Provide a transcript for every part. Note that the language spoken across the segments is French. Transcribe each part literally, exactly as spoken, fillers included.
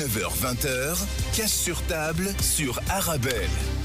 dix-neuf heures vingt, cash sur table sur Arabelle.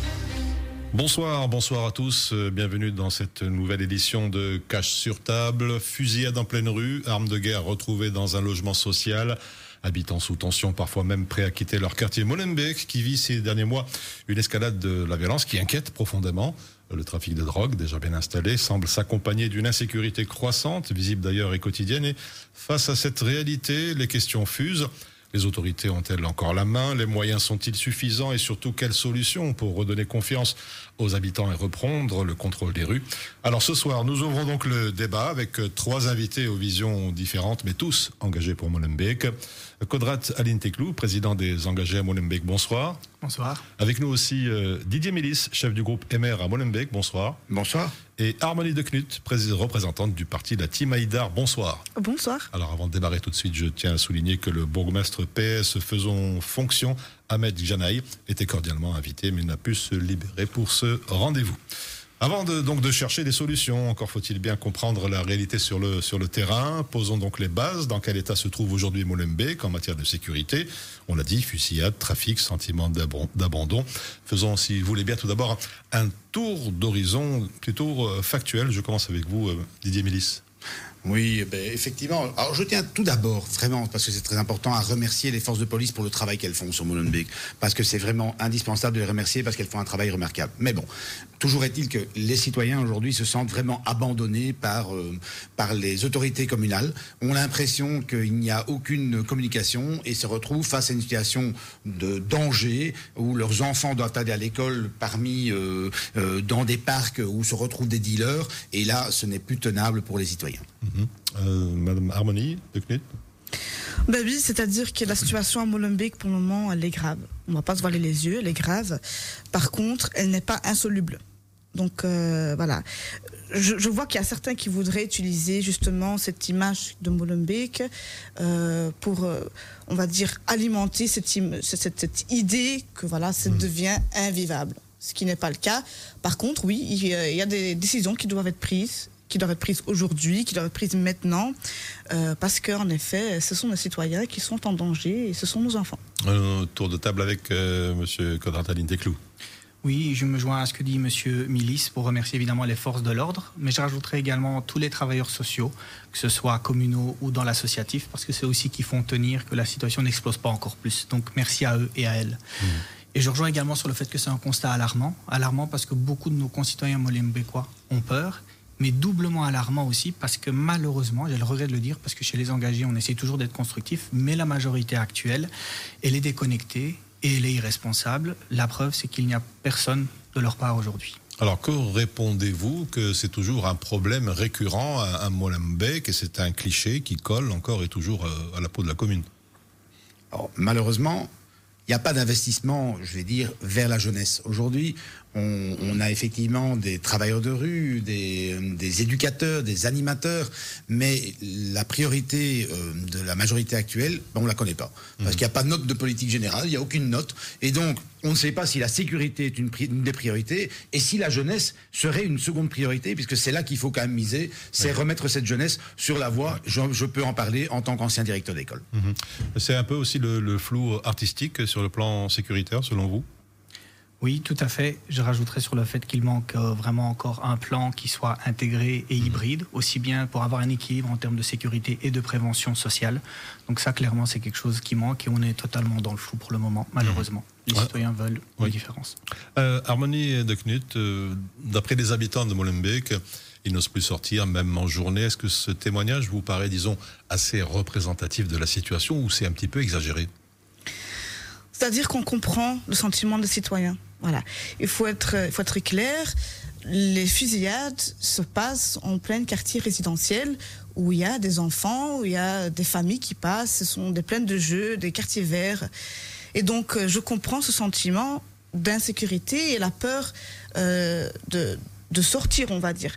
Bonsoir, bonsoir à tous, bienvenue dans cette nouvelle édition de Cash sur table. Fusillade en pleine rue, armes de guerre retrouvées dans un logement social. Habitants sous tension, parfois même prêts à quitter leur quartier Molenbeek, qui vit ces derniers mois une escalade de la violence qui inquiète profondément. Le trafic de drogue, déjà bien installé, semble s'accompagner d'une insécurité croissante, visible d'ailleurs et quotidienne. Et face à cette réalité, les questions fusent. Les autorités ont-elles encore la main? Les moyens sont-ils suffisants? Et surtout, quelles solutions pour redonner confiance aux habitants et reprendre le contrôle des rues? Alors ce soir, nous ouvrons donc le débat avec trois invités aux visions différentes, mais tous engagés pour Molenbeek. Kodrat Alinteklou, président des engagés à Molenbeek, bonsoir. Bonsoir. Avec nous aussi euh, Didier Mélis, chef du groupe M R à Molenbeek, bonsoir. Bonsoir. Et Harmonie de Knut, représentante du parti de la Team Haïdar, bonsoir. Bonsoir. Alors avant de démarrer tout de suite, je tiens à souligner que le bourgmestre P S faisant fonction, Ahmed Janaï, était cordialement invité mais n'a pu se libérer pour ce rendez-vous. Avant de, donc de chercher des solutions, encore faut-il bien comprendre la réalité sur le, sur le terrain. Posons donc les bases. Dans quel état se trouve aujourd'hui Molenbeek en matière de sécurité? On l'a dit, fusillade, trafic, sentiment d'abandon. Faisons, si vous voulez bien, tout d'abord un tour d'horizon plutôt factuel. Je commence avec vous, Didier Mélis. Oui, ben, effectivement. Alors, je tiens tout d'abord, vraiment, parce que c'est très important, à remercier les forces de police pour le travail qu'elles font sur Molenbeek. Parce que c'est vraiment indispensable de les remercier parce qu'elles font un travail remarquable. Mais bon, toujours est-il que les citoyens aujourd'hui se sentent vraiment abandonnés par, euh, par les autorités communales, ont l'impression qu'il n'y a aucune communication et se retrouvent face à une situation de danger où leurs enfants doivent aller à l'école parmi, euh, euh, dans des parcs où se retrouvent des dealers. Et là, ce n'est plus tenable pour les citoyens. Mmh. Euh, Madame Harmonie de Knut. Ben oui, c'est-à-dire que la situation à Molenbeek, pour le moment, elle est grave. On ne va pas se voiler les yeux, elle est grave. Par contre, elle n'est pas insoluble. Donc, euh, voilà. Je, je vois qu'il y a certains qui voudraient utiliser justement cette image de Molenbeek euh, pour, euh, on va dire, alimenter cette, cette, cette idée que voilà, ça mmh. devient invivable. Ce qui n'est pas le cas. Par contre, oui, il y a des décisions qui doivent être prises qui doivent être prises aujourd'hui, qui doivent être prises maintenant, euh, parce qu'en effet, ce sont les citoyens qui sont en danger et ce sont nos enfants. Un tour de table avec euh, M. Kodrat Alinteklou. Oui, je me joins à ce que dit M. Mélis pour remercier évidemment les forces de l'ordre, mais je rajouterai également tous les travailleurs sociaux, que ce soit communaux ou dans l'associatif, parce que c'est aussi qui font tenir que la situation n'explose pas encore plus. Donc merci à eux et à elles. Mmh. Et je rejoins également sur le fait que c'est un constat alarmant, alarmant parce que beaucoup de nos concitoyens molenbeekois ont peur, mais doublement alarmant aussi parce que malheureusement, j'ai le regret de le dire, parce que chez les engagés, on essaie toujours d'être constructif, mais la majorité actuelle, elle est déconnectée et elle est irresponsable. La preuve, c'est qu'il n'y a personne de leur part aujourd'hui. Alors, que répondez-vous que c'est toujours un problème récurrent à, à Molenbeek et c'est un cliché qui colle encore et toujours à, à la peau de la commune? Alors, malheureusement, il n'y a pas d'investissement, je vais dire, vers la jeunesse. Aujourd'hui, on, on a effectivement des travailleurs de rue, des, des éducateurs, des animateurs, mais la priorité euh, de la majorité actuelle, ben, on ne la connaît pas. Parce mmh. qu'il n'y a pas de note de politique générale, il n'y a aucune note. Et donc, on ne sait pas si la sécurité est une, une des priorités et si la jeunesse serait une seconde priorité, puisque c'est là qu'il faut quand même miser, c'est oui. remettre cette jeunesse sur la voie. Je, je peux en parler en tant qu'ancien directeur d'école. Mmh. C'est un peu aussi le, le flou artistique sur le plan sécuritaire, selon vous? Oui, tout à fait. Je rajouterais sur le fait qu'il manque euh, vraiment encore un plan qui soit intégré et hybride, aussi bien pour avoir un équilibre en termes de sécurité et de prévention sociale. Donc ça, clairement, c'est quelque chose qui manque et on est totalement dans le flou pour le moment, malheureusement. Les ouais. citoyens veulent oui. une différence. Euh, Harmonie de Knut, euh, d'après les habitants de Molenbeek, ils n'osent plus sortir, même en journée. Est-ce que ce témoignage vous paraît, disons, assez représentatif de la situation ou c'est un petit peu exagéré? C'est-à-dire qu'on comprend le sentiment des citoyens. Voilà. Il faut être, il faut être clair. Les fusillades se passent en plein quartier résidentiel où il y a des enfants, où il y a des familles qui passent. Ce sont des plaines de jeux, des quartiers verts. Et donc, je comprends ce sentiment d'insécurité et la peur euh, de, de sortir, on va dire.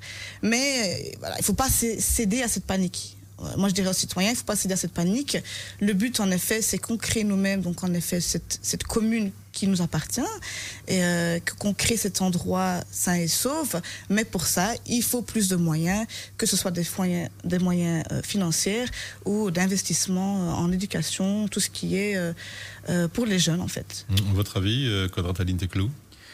Mais voilà, il ne faut pas céder à cette panique. Moi, je dirais aux citoyens, il ne faut pas céder à cette panique. Le but, en effet, c'est qu'on crée nous-mêmes, donc en effet, cette, cette commune qui nous appartient, et euh, qu'on crée cet endroit sain et sauf. Mais pour ça, il faut plus de moyens, que ce soit des moyens, des moyens euh, financiers ou d'investissement en éducation, tout ce qui est euh, euh, pour les jeunes en fait. Votre avis, euh, Kodrat Aline Teklou?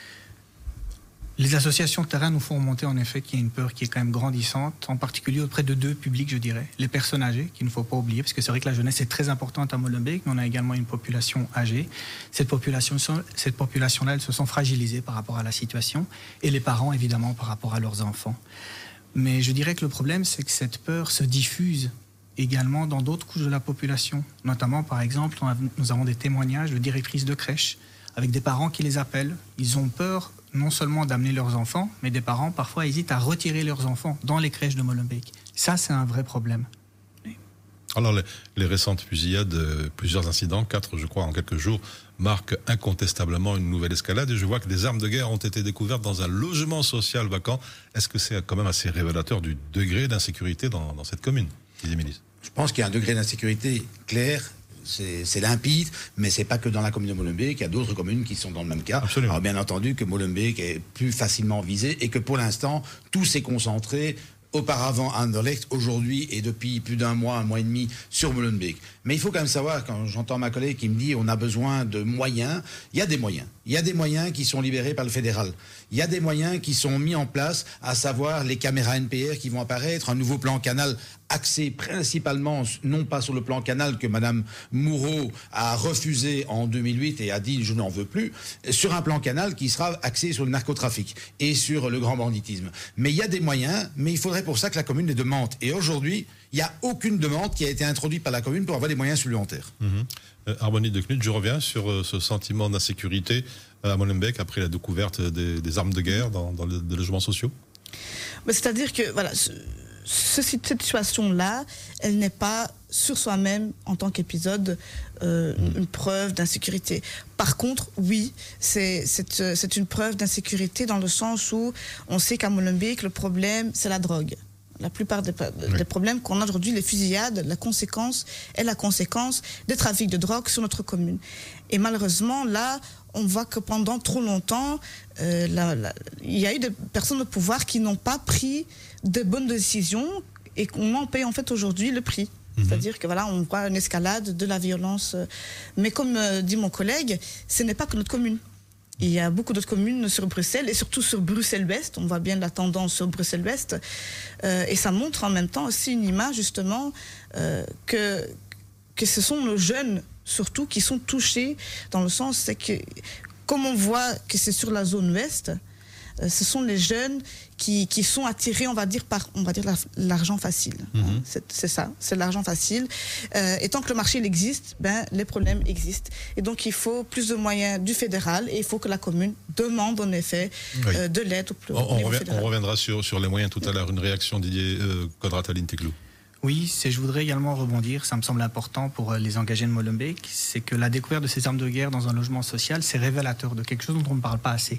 Les associations de terrain nous font remonter en effet qu'il y a une peur qui est quand même grandissante, en particulier auprès de deux publics, je dirais. Les personnes âgées, qu'il ne faut pas oublier, parce que c'est vrai que la jeunesse est très importante à Molenbeek, mais on a également une population âgée. Cette population, cette population-là, elles se sont fragilisées par rapport à la situation, et les parents, évidemment, par rapport à leurs enfants. Mais je dirais que le problème, c'est que cette peur se diffuse également dans d'autres couches de la population. Notamment, par exemple, nous avons des témoignages de directrices de crèches, avec des parents qui les appellent. Ils ont peur non seulement d'amener leurs enfants, mais des parents parfois hésitent à retirer leurs enfants dans les crèches de Molenbeek. Ça, c'est un vrai problème. Oui. Alors, les, les récentes fusillades, euh, plusieurs incidents, quatre je crois en quelques jours, marquent incontestablement une nouvelle escalade. Et je vois que des armes de guerre ont été découvertes dans un logement social vacant. Est-ce que c'est quand même assez révélateur du degré d'insécurité dans, dans cette commune, Didier Milis? Je pense qu'il y a un degré d'insécurité clair. C'est, c'est limpide, mais c'est pas que dans la commune de Molenbeek, il y a d'autres communes qui sont dans le même cas. Absolument. Alors bien entendu que Molenbeek est plus facilement visé et que pour l'instant, tout s'est concentré auparavant à Anderlecht, aujourd'hui et depuis plus d'un mois, un mois et demi sur Molenbeek. Mais il faut quand même savoir, quand j'entends ma collègue qui me dit on a besoin de moyens, il y a des moyens. Il y a des moyens qui sont libérés par le fédéral. Il y a des moyens qui sont mis en place, à savoir les caméras N P R qui vont apparaître, un nouveau plan canal axé principalement, non pas sur le plan canal que Madame Moureau a refusé en deux mille huit et a dit je n'en veux plus, sur un plan canal qui sera axé sur le narcotrafic et sur le grand banditisme. Mais il y a des moyens, mais il faudrait pour ça que la commune les demande. Et aujourd'hui, il n'y a aucune demande qui a été introduite par la commune pour avoir des moyens supplémentaires. Mmh. Euh, Harmonie de Knut, je reviens sur euh, ce sentiment d'insécurité à Molenbeek après la découverte des, des armes de guerre dans, dans les, les logements sociaux. Mais c'est-à-dire que voilà, ce, ce, cette situation-là, elle n'est pas sur soi-même en tant qu'épisode euh, mmh. une preuve d'insécurité. Par contre, oui, c'est, c'est, c'est une preuve d'insécurité dans le sens où on sait qu'à Molenbeek, le problème, c'est la drogue. La plupart des, oui. des problèmes qu'on a aujourd'hui, les fusillades, la conséquence est la conséquence des trafics de drogue sur notre commune. Et malheureusement, là, on voit que pendant trop longtemps, euh, la, la, il y a eu des personnes au pouvoir qui n'ont pas pris de bonnes décisions et qu'on en paye en fait aujourd'hui le prix. Mm-hmm. C'est-à-dire que voilà, on voit une escalade de la violence. Mais comme euh, dit mon collègue, ce n'est pas que notre commune. Il y a beaucoup d'autres communes sur Bruxelles et surtout sur Bruxelles-Ouest. On voit bien la tendance sur Bruxelles-Ouest. Euh, et ça montre en même temps aussi une image justement euh, que, que ce sont nos jeunes surtout qui sont touchés dans le sens c'est que comme on voit que c'est sur la zone ouest, euh, ce sont les jeunes qui, qui sont attirés, on va dire, par on va dire la, l'argent facile. Mm-hmm. Hein, c'est, c'est ça, c'est l'argent facile. Euh, et tant que le marché il existe, ben, les problèmes existent. Et donc il faut plus de moyens du fédéral et il faut que la commune demande en effet oui. euh, de l'aide au plus on, on, revient, on reviendra sur, sur les moyens tout à l'heure. Une réaction, Didier euh, Kodrat Aline Teklou. Oui, c'est, je voudrais également rebondir, ça me semble important pour les engagés de Molenbeek, c'est que la découverte de ces armes de guerre dans un logement social, c'est révélateur de quelque chose dont on ne parle pas assez.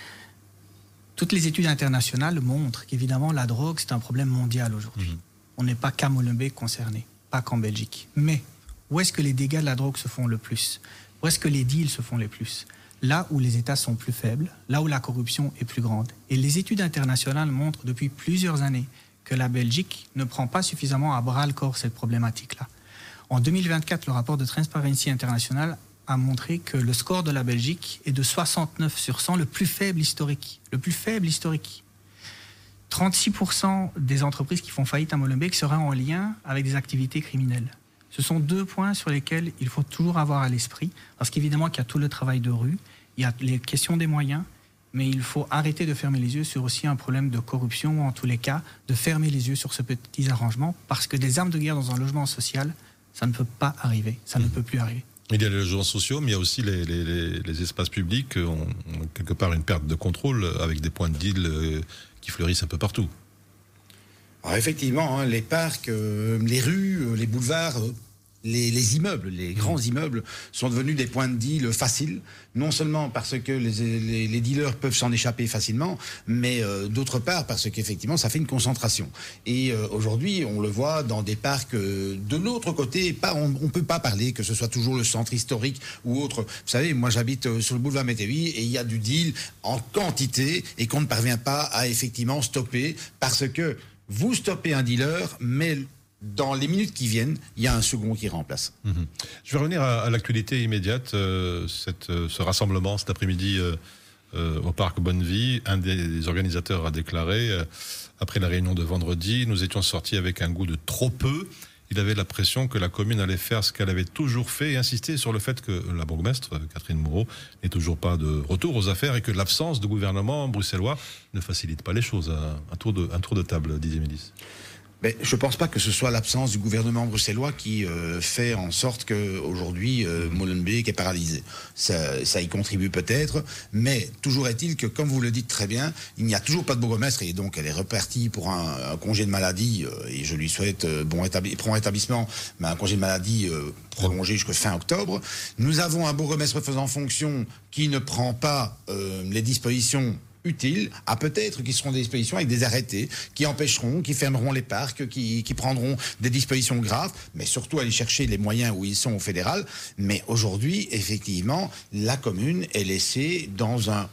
Toutes les études internationales montrent qu'évidemment la drogue c'est un problème mondial aujourd'hui. Mmh. On n'est pas qu'à Molenbeek concerné, pas qu'en Belgique. Mais où est-ce que les dégâts de la drogue se font le plus? Où est-ce que les deals se font les plus? Là où les États sont plus faibles, là où la corruption est plus grande. Et les études internationales montrent depuis plusieurs années que la Belgique ne prend pas suffisamment à bras-le-corps cette problématique-là. En deux mille vingt-quatre, le rapport de Transparency International a montré que le score de la Belgique est de soixante-neuf sur cent, le plus faible historique. Le plus faible historique. trente-six pour cent des entreprises qui font faillite à Molenbeek seraient en lien avec des activités criminelles. Ce sont deux points sur lesquels il faut toujours avoir à l'esprit, parce qu'évidemment qu'il y a tout le travail de rue, il y a les questions des moyens, mais il faut arrêter de fermer les yeux sur aussi un problème de corruption, ou en tous les cas, de fermer les yeux sur ce petit arrangement, parce que des armes de guerre dans un logement social, ça ne peut pas arriver, ça mmh. ne peut plus arriver. Il y a les logements sociaux, mais il y a aussi les, les, les, les espaces publics, on, on, quelque part une perte de contrôle, avec des points de deal euh, qui fleurissent un peu partout. Alors effectivement, hein, les parcs, euh, les rues, euh, les boulevards... Euh... Les, les immeubles, les grands immeubles sont devenus des points de deal faciles, non seulement parce que les, les, les dealers peuvent s'en échapper facilement, mais euh, d'autre part parce qu'effectivement ça fait une concentration. Et euh, aujourd'hui, on le voit dans des parcs euh, de l'autre côté, pas, on ne peut pas parler que ce soit toujours le centre historique ou autre. Vous savez, moi j'habite euh, sur le boulevard Métévy et il y a du deal en quantité et qu'on ne parvient pas à effectivement stopper parce que vous stoppez un dealer, mais dans les minutes qui viennent, il y a un second qui remplace. Mmh. Je vais revenir à, à l'actualité immédiate. Euh, cette, euh, ce rassemblement cet après-midi euh, euh, au parc Bonnevie, un des organisateurs a déclaré, euh, après la réunion de vendredi, nous étions sortis avec un goût de trop peu. Il avait l'impression que la commune allait faire ce qu'elle avait toujours fait et insister sur le fait que la bourgmestre, Catherine Moreau, n'est toujours pas de retour aux affaires et que l'absence de gouvernement bruxellois ne facilite pas les choses. Un tour de, un tour de table, Didier Mélis. Mais je ne pense pas que ce soit l'absence du gouvernement bruxellois qui euh, fait en sorte qu'aujourd'hui, euh, Molenbeek est paralysé. Ça, ça y contribue peut-être, mais toujours est-il que, comme vous le dites très bien, il n'y a toujours pas de bourgmestre et donc elle est repartie pour un, un congé de maladie, euh, et je lui souhaite euh, bon établi- prompt rétablissement, mais un congé de maladie euh, prolongé jusqu'à fin octobre. Nous avons un bourgmestre faisant fonction qui ne prend pas euh, les dispositions utiles, à peut-être qui seront des dispositions avec des arrêtés qui empêcheront, qui fermeront les parcs, qui, qui prendront des dispositions graves, mais surtout aller chercher les moyens où ils sont au fédéral. Mais aujourd'hui, effectivement, la commune est laissée dans un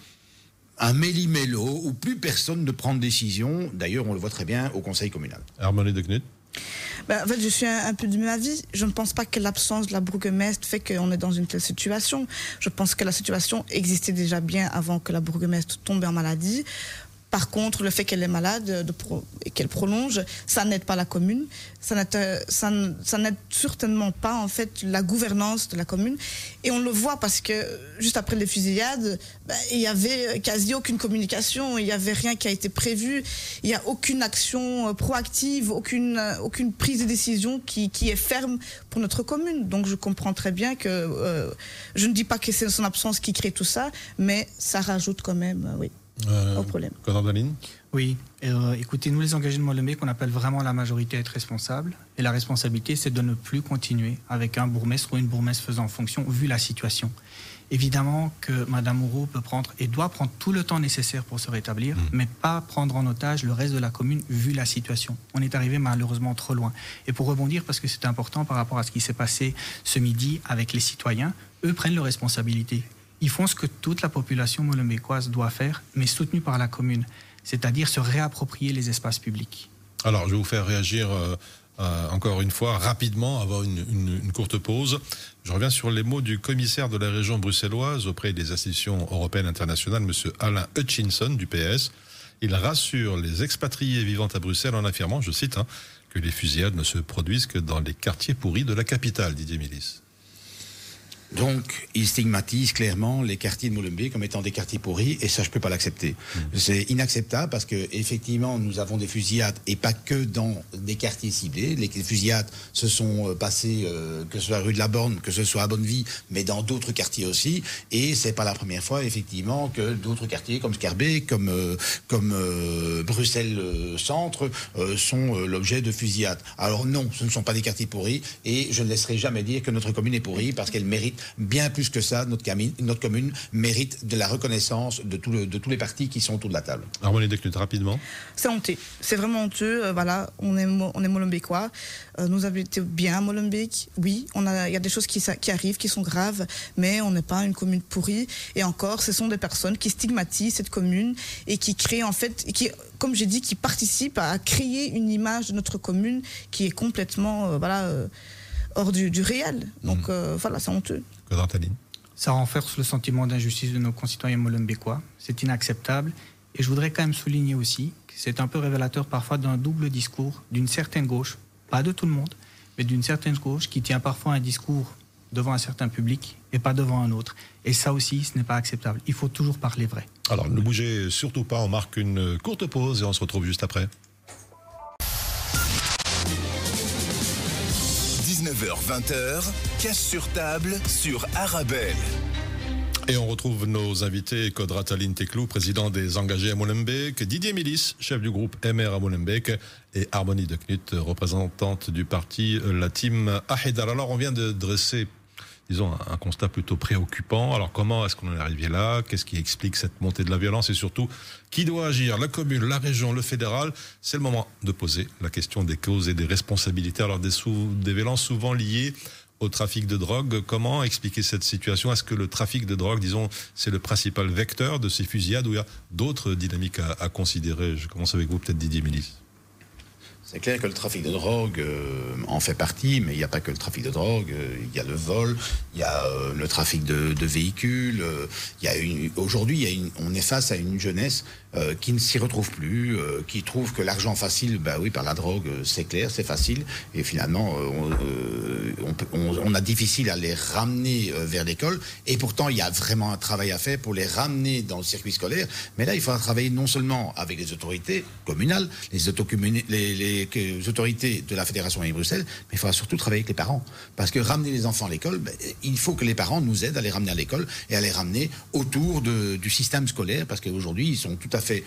un méli-mélo où plus personne ne prend de décision. D'ailleurs, on le voit très bien au conseil communal. Harmonie de Knut. Ben, en fait, je suis un, un peu du même avis. Je ne pense pas que l'absence de la bourgmestre fait qu'on est dans une telle situation. Je pense que la situation existait déjà bien avant que la bourgmestre tombe en maladie. Par contre, le fait qu'elle est malade de pro- et qu'elle prolonge, ça n'aide pas la commune. Ça n'aide, ça, ça n'aide certainement pas en fait la gouvernance de la commune. Et on le voit parce que juste après les fusillades, ben, il y avait quasi aucune communication, il y avait rien qui a été prévu, il y a aucune action proactive, aucune aucune prise de décision qui qui est ferme pour notre commune. Donc je comprends très bien que euh, je ne dis pas que c'est son absence qui crée tout ça, mais ça rajoute quand même, euh, oui. Euh, Au problème. Conor-Daline. Oui, euh, écoutez, nous les engagés de Molenbeek, on appelle vraiment la majorité à être responsable. Et la responsabilité, c'est de ne plus continuer avec un bourgmestre ou une bourgmestre faisant fonction, vu la situation. Évidemment que Mme Moreau peut prendre et doit prendre tout le temps nécessaire pour se rétablir, mmh. mais pas prendre en otage le reste de la commune, vu la situation. On est arrivé malheureusement trop loin. Et pour rebondir, parce que c'est important par rapport à ce qui s'est passé ce midi avec les citoyens, eux prennent leurs responsabilités. Ils font ce que toute la population molenbeekoise doit faire, mais soutenue par la commune, c'est-à-dire se réapproprier les espaces publics. Alors, je vais vous faire réagir euh, euh, encore une fois, rapidement, avoir une, une, une courte pause. Je reviens sur les mots du commissaire de la région bruxelloise auprès des institutions européennes internationales, M. Alain Hutchinson, du P S. Il rassure les expatriés vivant à Bruxelles en affirmant, je cite, hein, que les fusillades ne se produisent que dans les quartiers pourris de la capitale, Didier Mélis. Donc, il stigmatise clairement les quartiers de Molenbeek comme étant des quartiers pourris, et ça, je ne peux pas l'accepter. Mmh. C'est inacceptable parce que, effectivement, nous avons des fusillades, et pas que dans des quartiers ciblés. Les fusillades se sont passées, euh, que ce soit rue de la Borne, que ce soit à Bonnevie, mais dans d'autres quartiers aussi. Et c'est pas la première fois, effectivement, que d'autres quartiers, comme Scarbeck, comme, euh, comme euh, Bruxelles-Centre, euh, sont euh, l'objet de fusillades. Alors non, ce ne sont pas des quartiers pourris, et je ne laisserai jamais dire que notre commune est pourrie, parce qu'elle mérite bien plus que ça. Notre, cami- notre commune mérite de la reconnaissance de, tout le, de tous les partis qui sont autour de la table. Harmonie de Knut, rapidement. C'est honteux. C'est vraiment honteux. Euh, voilà, on est, on est Molenbeekois. Euh, nous habitons bien à Molenbeek. Oui, on a, il y a des choses qui, qui arrivent, qui sont graves, mais on n'est pas une commune pourrie. Et encore, ce sont des personnes qui stigmatisent cette commune et qui créent, en fait, et qui, comme j'ai dit, qui participent à créer une image de notre commune qui est complètement, euh, voilà, euh, hors du, du réel. Donc mmh. euh, voilà, c'est honteux. Ça renforce le sentiment d'injustice de nos concitoyens molenbeekois. C'est inacceptable. Et je voudrais quand même souligner aussi que c'est un peu révélateur parfois d'un double discours d'une certaine gauche, pas de tout le monde, mais d'une certaine gauche qui tient parfois un discours devant un certain public et pas devant un autre. Et ça aussi, ce n'est pas acceptable. Il faut toujours parler vrai. Alors, ne bougez surtout pas, on marque une courte pause et on se retrouve juste après. dix-neuf heures vingt, cash sur table sur Arabelle. Et on retrouve nos invités, Kodrat Aline Teklou, président des engagés à Molenbeek, Didier Milis, chef du groupe M R à Molenbeek, et Harmonie de Knut, représentante du parti, la team Ahedar. Alors on vient de dresser, disons, un constat plutôt préoccupant. Alors comment est-ce qu'on en est arrivé là? Qu'est-ce qui explique cette montée de la violence? Et surtout, qui doit agir? La commune, la région, le fédéral? C'est le moment de poser la question des causes et des responsabilités. Alors des, sous, des violences souvent liées au trafic de drogue. Comment expliquer cette situation? Est-ce que le trafic de drogue, disons, c'est le principal vecteur de ces fusillades, ou il y a d'autres dynamiques à, à considérer? Je commence avec vous, peut-être Didier Milis. C'est clair que le trafic de drogue euh, en fait partie, mais il n'y a pas que le trafic de drogue. Euh, il y a le vol, il y a euh, le trafic de, de véhicules. Euh, il y a une, aujourd'hui, il y a une, on est face à une jeunesse euh, qui ne s'y retrouve plus, euh, qui trouve que l'argent facile, bah oui, par la drogue, euh, c'est clair, c'est facile. Et finalement, euh, on, euh, on, peut, on, on a difficile à les ramener euh, vers l'école. Et pourtant, il y a vraiment un travail à faire pour les ramener dans le circuit scolaire. Mais là, il faudra travailler non seulement avec les autorités communales, les autocommunes, les, les les autorités de la Fédération Wallonie-Bruxelles, mais il faudra surtout travailler avec les parents. Parce que ramener les enfants à l'école, ben, il faut que les parents nous aident à les ramener à l'école et à les ramener autour de, du système scolaire, parce qu'aujourd'hui, ils sont tout à fait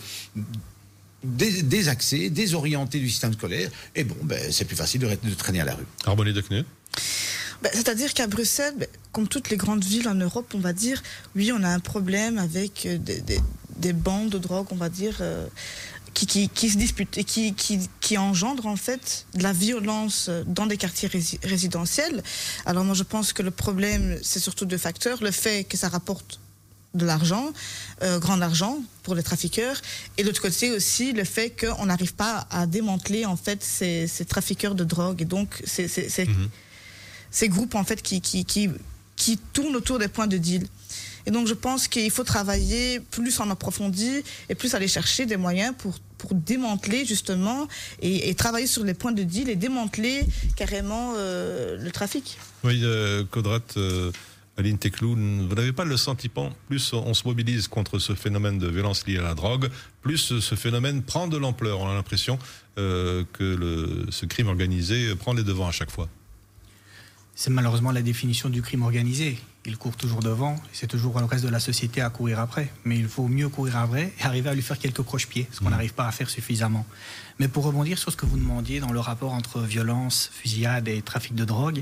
dés, désaxés, désorientés du système scolaire, et bon, ben, c'est plus facile de, de traîner à la rue. Harmonie de Knut. Ben, c'est-à-dire qu'à Bruxelles, ben, comme toutes les grandes villes en Europe, on va dire, oui, on a un problème avec des, des, des bandes de drogue, on va dire... Euh, Qui, qui, qui se disputent et qui, qui, qui engendrent en fait de la violence dans des quartiers rési- résidentiels. Alors moi je pense que le problème c'est surtout deux facteurs. Le fait que ça rapporte de l'argent, euh, grand argent pour les trafiqueurs, et de l'autre côté aussi le fait qu'on n'arrive pas à démanteler en fait ces, ces trafiqueurs de drogue et donc ces, ces, ces, mmh. ces groupes en fait qui, qui, qui, qui tournent autour des points de deal. Et donc je pense qu'il faut travailler plus en approfondi et plus aller chercher des moyens pour, pour démanteler justement et, et travailler sur les points de deal et démanteler carrément euh, le trafic. Oui, euh, Kodrat, euh, Aline Teklou, vous n'avez pas le sentiment, plus on se mobilise contre ce phénomène de violence liée à la drogue, plus ce phénomène prend de l'ampleur. On a l'impression euh, que le, ce crime organisé prend les devants à chaque fois. C'est malheureusement la définition du crime organisé. Il court toujours devant, et c'est toujours le reste de la société à courir après. Mais il faut mieux courir après et arriver à lui faire quelques croche-pieds, ce qu'on n'arrive pas à faire suffisamment. Mais pour rebondir sur ce que vous demandiez dans le rapport entre violence, fusillade et trafic de drogue,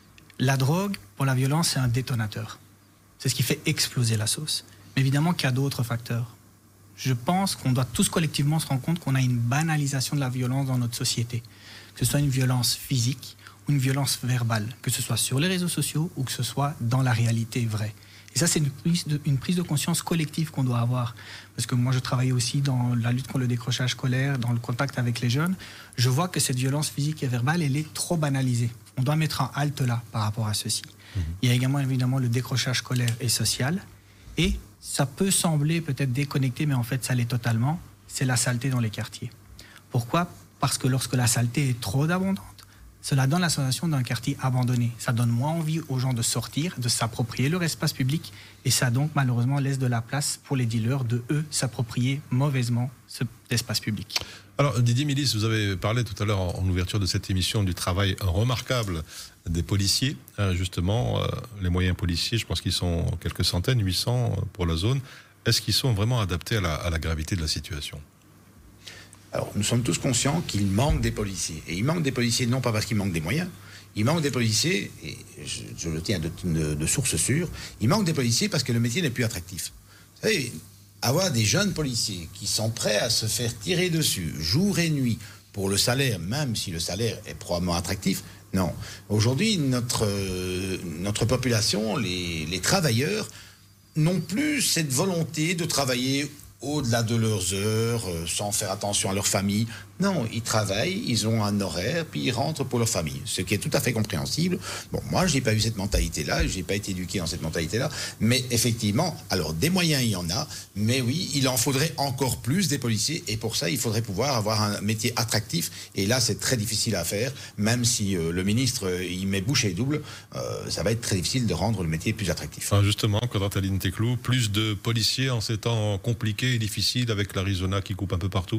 la drogue, pour la violence, c'est un détonateur. C'est ce qui fait exploser la sauce. Mais évidemment qu'il y a d'autres facteurs. Je pense qu'on doit tous collectivement se rendre compte qu'on a une banalisation de la violence dans notre société. Que ce soit une violence physique, une violence verbale, que ce soit sur les réseaux sociaux ou que ce soit dans la réalité vraie. Et ça, c'est une prise de, une prise de conscience collective qu'on doit avoir. Parce que moi, je travaille aussi dans la lutte contre le décrochage scolaire, dans le contact avec les jeunes. Je vois que cette violence physique et verbale, elle est trop banalisée. On doit mettre un halte là par rapport à ceci. Mmh. Il y a également, évidemment, le décrochage scolaire et social. Et ça peut sembler peut-être déconnecté, mais en fait, ça l'est totalement. C'est la saleté dans les quartiers. Pourquoi ? Parce que lorsque la saleté est trop abondante, cela donne la sensation d'un quartier abandonné. Ça donne moins envie aux gens de sortir, de s'approprier leur espace public, et ça donc malheureusement laisse de la place pour les dealers de, eux, s'approprier mauvaisement cet espace public. Alors Didier Milis, vous avez parlé tout à l'heure en ouverture de cette émission du travail remarquable des policiers. Justement, les moyens policiers, je pense qu'ils sont quelques centaines, huit cents pour la zone. Est-ce qu'ils sont vraiment adaptés à la, à la gravité de la situation ? Alors, nous sommes tous conscients qu'il manque des policiers. Et il manque des policiers non pas parce qu'il manque des moyens, il manque des policiers, et je, je le tiens de, de, de sources sûres, il manque des policiers parce que le métier n'est plus attractif. Vous savez, avoir des jeunes policiers qui sont prêts à se faire tirer dessus jour et nuit pour le salaire, même si le salaire est probablement attractif, non. Aujourd'hui, notre, euh, notre population, les, les travailleurs, n'ont plus cette volonté de travailler au-delà de leurs heures, euh, sans faire attention à leur famille. Non, ils travaillent, ils ont un horaire, puis ils rentrent pour leur famille, ce qui est tout à fait compréhensible. Bon, moi, je n'ai pas eu cette mentalité-là, je n'ai pas été éduqué dans cette mentalité-là, mais effectivement, alors des moyens, il y en a, mais oui, il en faudrait encore plus des policiers, et pour ça, il faudrait pouvoir avoir un métier attractif, et là, c'est très difficile à faire, même si euh, le ministre, euh, il met bouchée double, euh, ça va être très difficile de rendre le métier plus attractif. Enfin, justement, Kodrat Aline Teklou, plus de policiers en ces temps compliqués et difficiles avec l'Arizona qui coupe un peu partout ?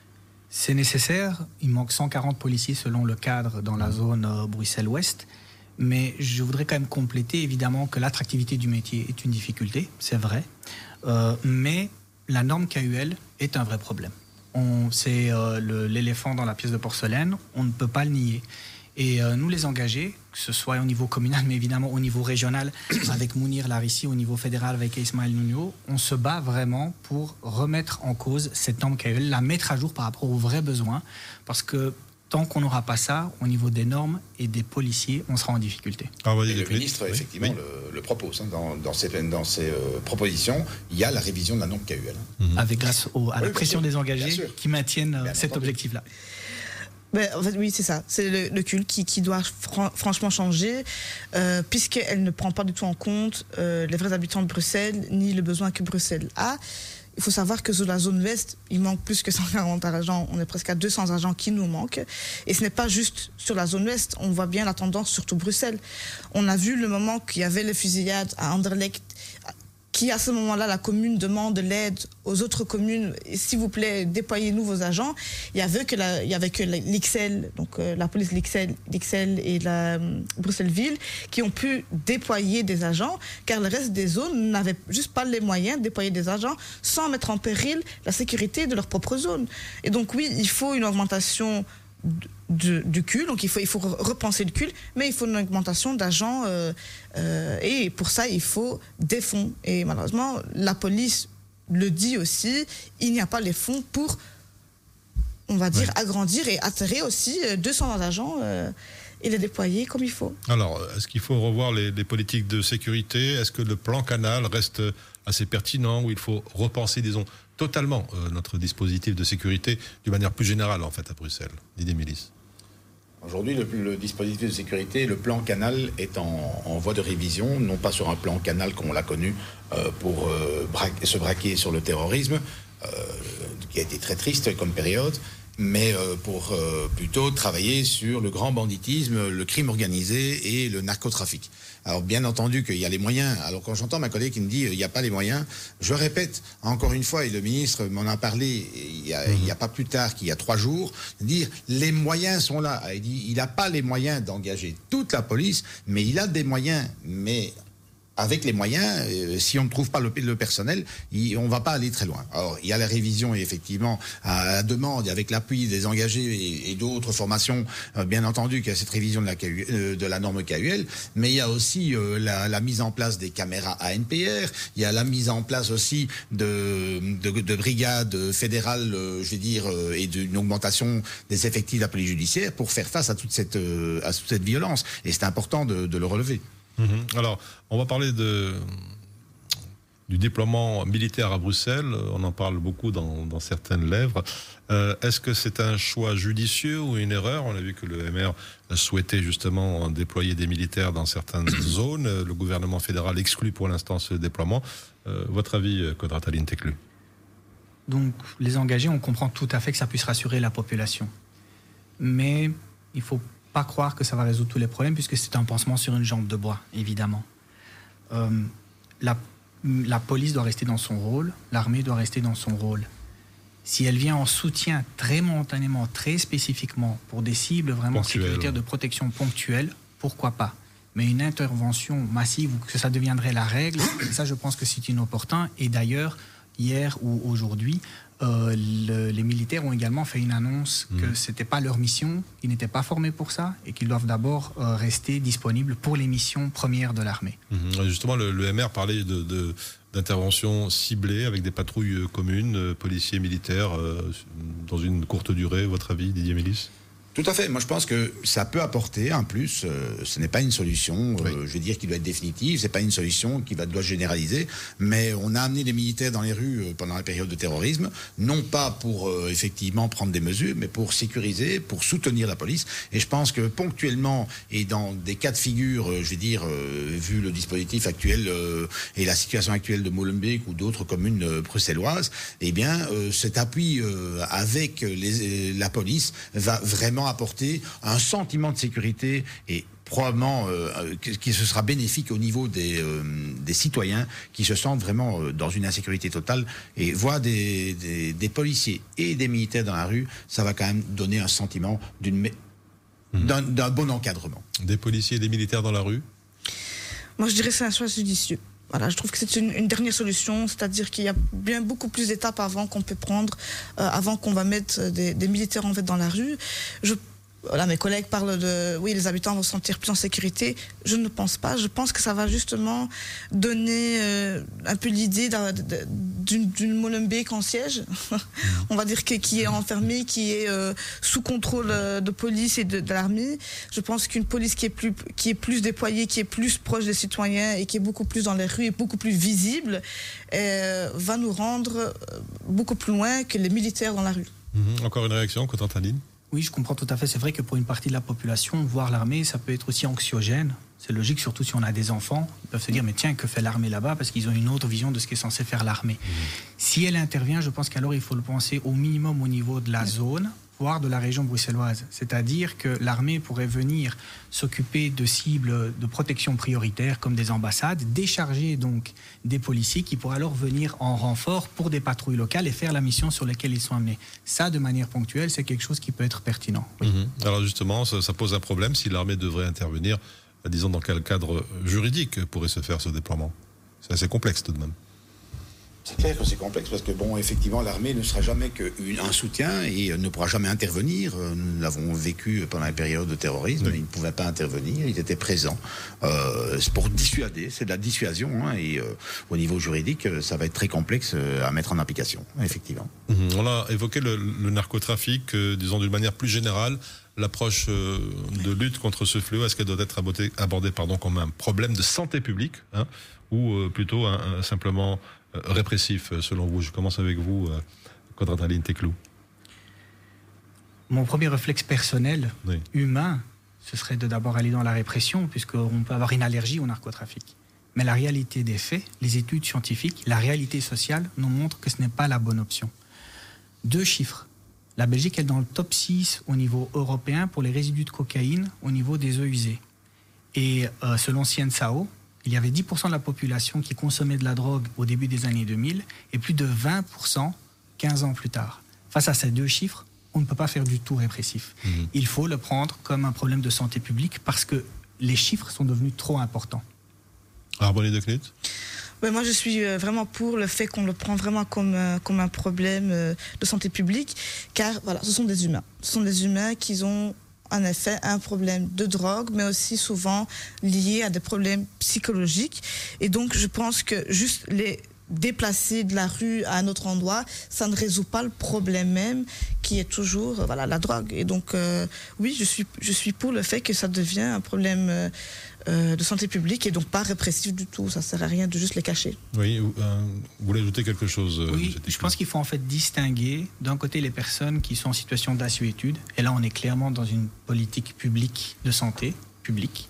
C'est nécessaire. Il manque cent quarante policiers selon le cadre dans la zone euh, Bruxelles-Ouest. Mais je voudrais quand même compléter, évidemment, que l'attractivité du métier est une difficulté, c'est vrai. Euh, mais la norme K U L est un vrai problème. On, c'est euh, le, l'éléphant dans la pièce de porcelaine, on ne peut pas le nier. Et euh, nous, les engagés, que ce soit au niveau communal, mais évidemment au niveau régional, avec Mounir Larissi, au niveau fédéral avec Ismaël Nuno, on se bat vraiment pour remettre en cause cette norme K U L, la mettre à jour par rapport aux vrais besoins, parce que tant qu'on n'aura pas ça, au niveau des normes et des policiers, on sera en difficulté. Ah, et le ministre, oui. effectivement, oui. Le, le propose. Hein, dans, dans ses, dans ses euh, propositions, il y a la révision de la norme K U L. Hein. Mm-hmm. Avec grâce au, à oui, la pression des engagés qui maintiennent bien cet entendu. Objectif-là. Ben, en fait, oui, c'est ça. C'est le, le culte qui, qui doit fran- franchement changer, euh, puisqu'elle ne prend pas du tout en compte euh, les vrais habitants de Bruxelles, ni le besoin que Bruxelles a. Il faut savoir que sur la zone ouest, il manque plus que cent quarante agents. On est presque à deux cents agents qui nous manquent. Et ce n'est pas juste sur la zone ouest. On voit bien la tendance, surtout Bruxelles. On a vu le moment qu'il y avait les fusillades à Anderlecht, qui à ce moment-là, la commune demande l'aide aux autres communes. S'il vous plaît, déployez-nous vos agents. Il y avait que la, il y avait que l'I X L, donc euh, la police l'I X L, l'I X L et la euh, Bruxelles-Ville, qui ont pu déployer des agents, car le reste des zones n'avaient juste pas les moyens de déployer des agents sans mettre en péril la sécurité de leur propre zone. Et donc oui, il faut une augmentation Du, du C U L, donc il faut, il faut repenser le C U L, mais il faut une augmentation d'agents euh, euh, et pour ça il faut des fonds. Et malheureusement, la police le dit aussi, il n'y a pas les fonds pour, on va dire, ouais. agrandir et atterrir aussi deux cents agents euh, et les déployer comme il faut. Alors, est-ce qu'il faut revoir les, les politiques de sécurité ? Est-ce que le plan Canal reste assez pertinent ou il faut repenser, disons, totalement euh, notre dispositif de sécurité d'une manière plus générale, en fait, à Bruxelles ? Didier Mélis. Aujourd'hui, le, le dispositif de sécurité, le plan Canal est en, en voie de révision, non pas sur un plan Canal comme on l'a connu euh, pour euh, bra- se braquer sur le terrorisme, euh, qui a été très triste comme période, mais euh, pour euh, plutôt travailler sur le grand banditisme, le crime organisé et le narcotrafic. Alors bien entendu qu'il y a les moyens. Alors quand j'entends ma collègue qui me dit il n'y a pas les moyens, je répète encore une fois, et le ministre m'en a parlé il n'y a, mmh. a pas plus tard qu'il y a trois jours, dire les moyens sont là. Il dit il n'a pas les moyens d'engager toute la police, mais il a des moyens, mais avec les moyens, euh, si on ne trouve pas le, le personnel, il, on ne va pas aller très loin. Alors, il y a la révision, et effectivement, à la demande, avec l'appui des engagés et, et d'autres formations, euh, bien entendu, qu'il y a cette révision de la, K U, euh, de la norme K U L, mais il y a aussi euh, la, la mise en place des caméras A N P R, il y a la mise en place aussi de, de, de brigades fédérales, euh, je vais dire, euh, et d'une augmentation des effectifs de la police judiciaire pour faire face à toute cette, euh, à toute cette violence. Et c'est important de, de le relever. Mmh. Alors, on va parler de, du déploiement militaire à Bruxelles. On en parle beaucoup dans, dans certaines lèvres. Euh, est-ce que c'est un choix judicieux ou une erreur ? On a vu que le M R souhaitait justement déployer des militaires dans certaines zones. Le gouvernement fédéral exclut pour l'instant ce déploiement. Euh, votre avis, Kodrat Aline Teklu ? Donc, les engagés, on comprend tout à fait que ça puisse rassurer la population. Mais il faut pas croire que ça va résoudre tous les problèmes, puisque c'est un pansement sur une jambe de bois, évidemment. Euh, la, la police doit rester dans son rôle, l'armée doit rester dans son rôle. Si elle vient en soutien très momentanément, très spécifiquement, pour des cibles vraiment Ponctuel, sécuritaires, ouais. de protection ponctuelle, pourquoi pas ? Mais une intervention massive, ou que ça deviendrait la règle, ça je pense que c'est inopportun. Et d'ailleurs, hier ou aujourd'hui, Euh, le, les militaires ont également fait une annonce mmh. que ce n'était pas leur mission, qu'ils n'étaient pas formés pour ça et qu'ils doivent d'abord euh, rester disponibles pour les missions premières de l'armée. Mmh. Justement, le, le M R parlait de, de, d'interventions ciblées avec des patrouilles communes, euh, policiers, militaires, euh, dans une courte durée. Votre avis, Didier Mélis ? Tout à fait. Moi, je pense que ça peut apporter un plus. Euh, ce n'est pas une solution, euh, oui. je vais dire, qui doit être définitive. C'est pas une solution qui va, doit se généraliser. Mais on a amené les militaires dans les rues euh, pendant la période de terrorisme, non pas pour euh, effectivement prendre des mesures, mais pour sécuriser, pour soutenir la police. Et je pense que ponctuellement et dans des cas de figure, euh, je vais dire, euh, vu le dispositif actuel euh, et la situation actuelle de Molenbeek ou d'autres communes euh, bruxelloises, eh bien, euh, cet appui euh, avec les, la police va vraiment apporter un sentiment de sécurité et probablement euh, qui se sera bénéfique au niveau des, euh, des citoyens qui se sentent vraiment euh, dans une insécurité totale et voir des, des, des policiers et des militaires dans la rue, ça va quand même donner un sentiment d'une mmh. d'un, d'un bon encadrement. Des policiers et des militaires dans la rue ? Moi, je dirais que c'est un choix judicieux. Voilà, je trouve que c'est une, une dernière solution, c'est-à-dire qu'il y a bien beaucoup plus d'étapes avant qu'on peut prendre, euh, avant qu'on va mettre des, des militaires en fait dans la rue. Je Voilà, mes collègues parlent de oui, les habitants vont se sentir plus en sécurité. Je ne pense pas. Je pense que ça va justement donner euh, un peu l'idée d'un, d'une, d'une Molenbeek en siège. On va dire que, qui est enfermée, qui est euh, sous contrôle de police et de, de l'armée. Je pense qu'une police qui est plus qui est plus déployée, qui est plus proche des citoyens et qui est beaucoup plus dans les rues et beaucoup plus visible, euh, va nous rendre beaucoup plus loin que les militaires dans la rue. Mmh. Encore une réaction, Cotentin-Tadine ? Oui, je comprends tout à fait. C'est vrai que pour une partie de la population, voir l'armée, ça peut être aussi anxiogène. C'est logique, surtout si on a des enfants. Ils peuvent se dire, mais tiens, que fait l'armée là-bas ? Parce qu'ils ont une autre vision de ce qu'est censé faire l'armée. Mmh. Si elle intervient, je pense qu'alors il faut le penser au minimum au niveau de la zone, voire de la région bruxelloise. C'est-à-dire que l'armée pourrait venir s'occuper de cibles de protection prioritaire, comme des ambassades, décharger donc des policiers qui pourraient alors venir en renfort pour des patrouilles locales et faire la mission sur laquelle ils sont amenés. Ça, de manière ponctuelle, c'est quelque chose qui peut être pertinent. Oui. Mmh. Alors justement, ça, ça pose un problème si l'armée devrait intervenir, disons dans quel cadre juridique pourrait se faire ce déploiement ? C'est assez complexe tout de même. C'est clair que c'est complexe parce que, bon, effectivement, l'armée ne sera jamais qu'un soutien et ne pourra jamais intervenir. Nous l'avons vécu pendant la période de terrorisme. Oui. Ils ne pouvaient pas intervenir, ils étaient présents. Euh, c'est pour dissuader, c'est de la dissuasion. Hein, et euh, au niveau juridique, ça va être très complexe à mettre en application, effectivement. Mmh. On a évoqué le, le narcotrafic, euh, disons d'une manière plus générale. L'approche euh, de lutte contre ce fléau, est-ce qu'elle doit être abordée, abordée pardon, comme un problème de santé publique, hein, ou euh, plutôt un, un, simplement euh, répressif, selon vous ? Je commence avec vous, euh, Cotentin-Tadine Teclou. Mon premier réflexe personnel, oui. humain, ce serait de d'abord aller dans la répression, puisqu'on peut avoir une allergie au narcotrafic. Mais la réalité des faits, les études scientifiques, la réalité sociale nous montrent que ce n'est pas la bonne option. Deux chiffres. La Belgique est dans le top six au niveau européen pour les résidus de cocaïne au niveau des eaux usées. Et euh, selon Cienzao, il y avait dix pour cent de la population qui consommait de la drogue au début des années deux mille et plus de vingt pour cent quinze ans plus tard. Face à ces deux chiffres, on ne peut pas faire du tout répressif. Mmh. Il faut le prendre comme un problème de santé publique parce que les chiffres sont devenus trop importants. Arbonne de Knut ? Ben moi, je suis vraiment pour le fait qu'on le prend vraiment comme, comme un problème de santé publique, car voilà, ce sont des humains. Ce sont des humains qui ont en effet un problème de drogue, mais aussi souvent lié à des problèmes psychologiques. Et donc, je pense que juste les déplacer de la rue à un autre endroit, ça ne résout pas le problème même qui est toujours voilà, la drogue. Et donc, euh, oui, je suis, je suis pour le fait que ça devient un problème euh, de santé publique et donc pas répressif du tout. Ça ne sert à rien de juste les cacher. Oui, euh, vous voulez ajouter quelque chose ? Oui, je pense qu'il faut en fait distinguer d'un côté les personnes qui sont en situation d'assuétude, et là on est clairement dans une politique publique de santé, publique,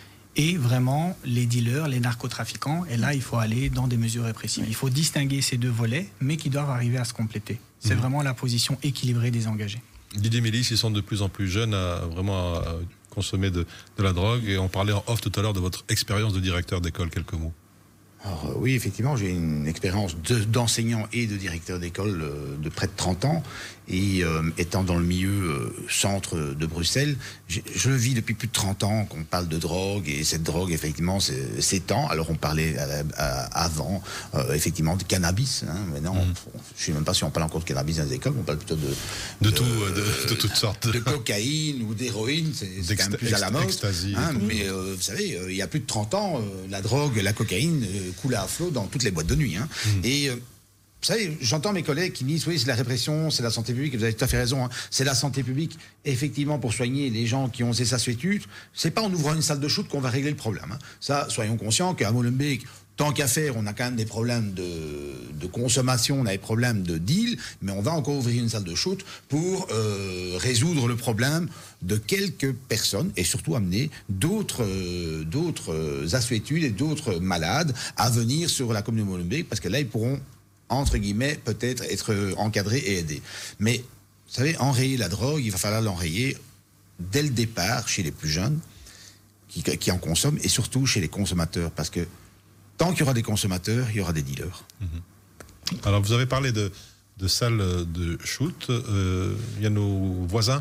et vraiment les dealers, les narcotrafiquants, et là il faut aller dans des mesures répressives. Il faut distinguer ces deux volets, mais qui doivent arriver à se compléter. C'est mmh. vraiment la position équilibrée des engagés. Didier Mélis, ils sont de plus en plus jeunes à vraiment à consommer de, de la drogue, et on parlait en off tout à l'heure de votre expérience de directeur d'école, quelques mots. Alors, oui, effectivement, j'ai une expérience de, d'enseignant et de directeur d'école euh, de près de trente ans. Et euh, étant dans le milieu euh, centre de Bruxelles, je le vis depuis plus de trente ans qu'on parle de drogue. Et cette drogue, effectivement, c'est, s'étend. Alors, on parlait à, à, avant, euh, effectivement, de cannabis. Hein, maintenant, mmh. on, je ne sais même pas si on parle encore de cannabis dans les écoles. On parle plutôt de... De, de tout, de, de toutes sortes. De cocaïne ou d'héroïne. C'est, c'est quand même plus à la mode. Hein, mais euh, vous savez, euh, il y a plus de trente ans, euh, la drogue, la cocaïne euh, coulait à flot dans toutes les boîtes de nuit. Hein. Mmh. Et... Euh, Vous savez, j'entends mes collègues qui disent oui, c'est la répression, c'est la santé publique, et vous avez tout à fait raison, hein. C'est la santé publique, effectivement, pour soigner les gens qui ont ces assuétudes. C'est pas en ouvrant une salle de shoot qu'on va régler le problème. Hein. Ça, soyons conscients qu'à Molenbeek, tant qu'à faire, on a quand même des problèmes de, de consommation, on a des problèmes de deal, mais on va encore ouvrir une salle de shoot pour euh, résoudre le problème de quelques personnes et surtout amener d'autres, euh, d'autres assuétudes et d'autres malades à venir sur la commune de Molenbeek, parce que là, ils pourront entre guillemets, peut-être être encadré et aidé. Mais, vous savez, enrayer la drogue, il va falloir l'enrayer dès le départ chez les plus jeunes qui, qui en consomment et surtout chez les consommateurs. Parce que tant qu'il y aura des consommateurs, il y aura des dealers. Mmh. Alors, vous avez parlé de, de salles de shoot. Euh, il y a nos voisins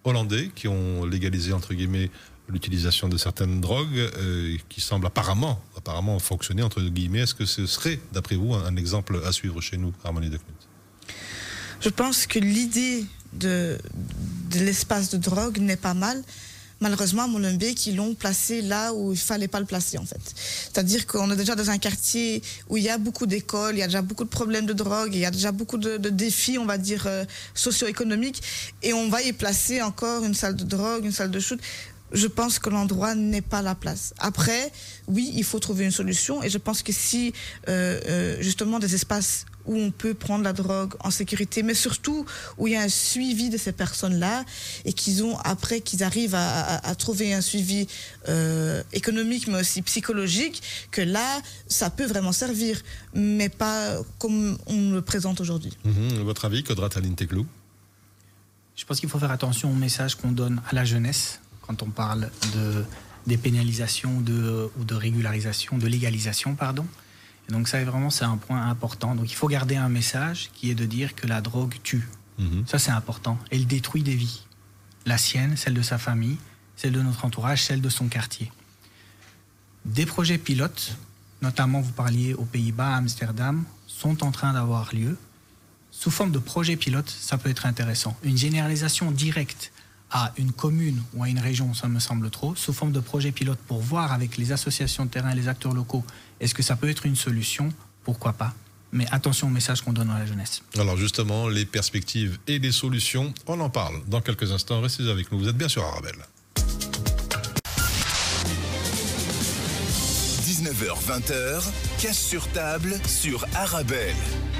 hollandais qui ont légalisé, entre guillemets, l'utilisation de certaines drogues euh, qui semblent apparemment, apparemment fonctionner, entre guillemets. Est-ce que ce serait, d'après vous, un, un exemple à suivre chez nous, Harmonie de Knut? Je pense que l'idée de, de l'espace de drogue n'est pas mal. Malheureusement, à Molenbeek, ils l'ont placé là où il ne fallait pas le placer, en fait. C'est-à-dire qu'on est déjà dans un quartier où il y a beaucoup d'écoles, il y a déjà beaucoup de problèmes de drogue, il y a déjà beaucoup de, de défis, on va dire, euh, socio-économiques, et on va y placer encore une salle de drogue, une salle de shoot. Je pense que l'endroit n'est pas la place. Après, oui, il faut trouver une solution, et je pense que si, euh, euh, justement, des espaces où on peut prendre la drogue en sécurité, mais surtout où il y a un suivi de ces personnes-là et qu'ils ont, après, qu'ils arrivent à, à, à trouver un suivi euh, économique, mais aussi psychologique, que là, ça peut vraiment servir, mais pas comme on le présente aujourd'hui. Mmh, votre avis, Kodrat Alinteklou? Je pense qu'il faut faire attention au message qu'on donne à la jeunesse quand on parle de dépénalisation de, ou de régularisation, de légalisation, pardon. Et donc ça, vraiment, c'est un point important. Donc il faut garder un message qui est de dire que la drogue tue. Mmh. Ça, c'est important. Elle détruit des vies. La sienne, celle de sa famille, celle de notre entourage, celle de son quartier. Des projets pilotes, notamment vous parliez aux Pays-Bas, à Amsterdam, sont en train d'avoir lieu. Sous forme de projets pilotes, ça peut être intéressant. Une généralisation directe à une commune ou à une région, ça me semble trop, sous forme de projet pilote pour voir avec les associations de terrain et les acteurs locaux, est-ce que ça peut être une solution? Pourquoi pas? Mais attention au message qu'on donne à la jeunesse. Alors justement, les perspectives et les solutions, on en parle dans quelques instants. Restez avec nous, vous êtes bien sur Arabelle. dix-neuf heures vingt, cash sur table sur Arabelle.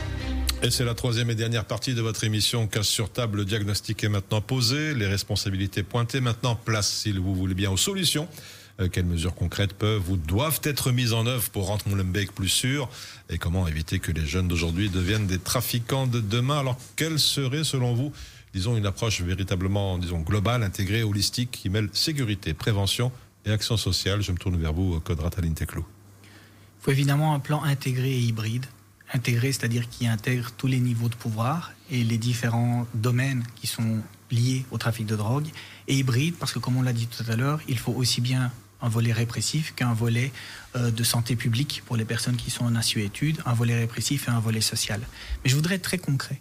Et c'est la troisième et dernière partie de votre émission Cash sur table. Le diagnostic est maintenant posé, les responsabilités pointées. Maintenant, place, si vous voulez bien, aux solutions. Euh, quelles mesures concrètes peuvent ou doivent être mises en œuvre pour rendre Molenbeek plus sûr? Et comment éviter que les jeunes d'aujourd'hui deviennent des trafiquants de demain? Alors, quelle serait, selon vous, disons, une approche véritablement, disons, globale, intégrée, holistique, qui mêle sécurité, prévention et action sociale? Je me tourne vers vous, Kodrat Alinteklou. Il faut évidemment un plan intégré et hybride. Intégré, c'est-à-dire qui intègre tous les niveaux de pouvoir et les différents domaines qui sont liés au trafic de drogue. Et hybride, parce que comme on l'a dit tout à l'heure, il faut aussi bien un volet répressif qu'un volet euh, de santé publique pour les personnes qui sont en assuétude, un volet répressif et un volet social. Mais je voudrais être très concret.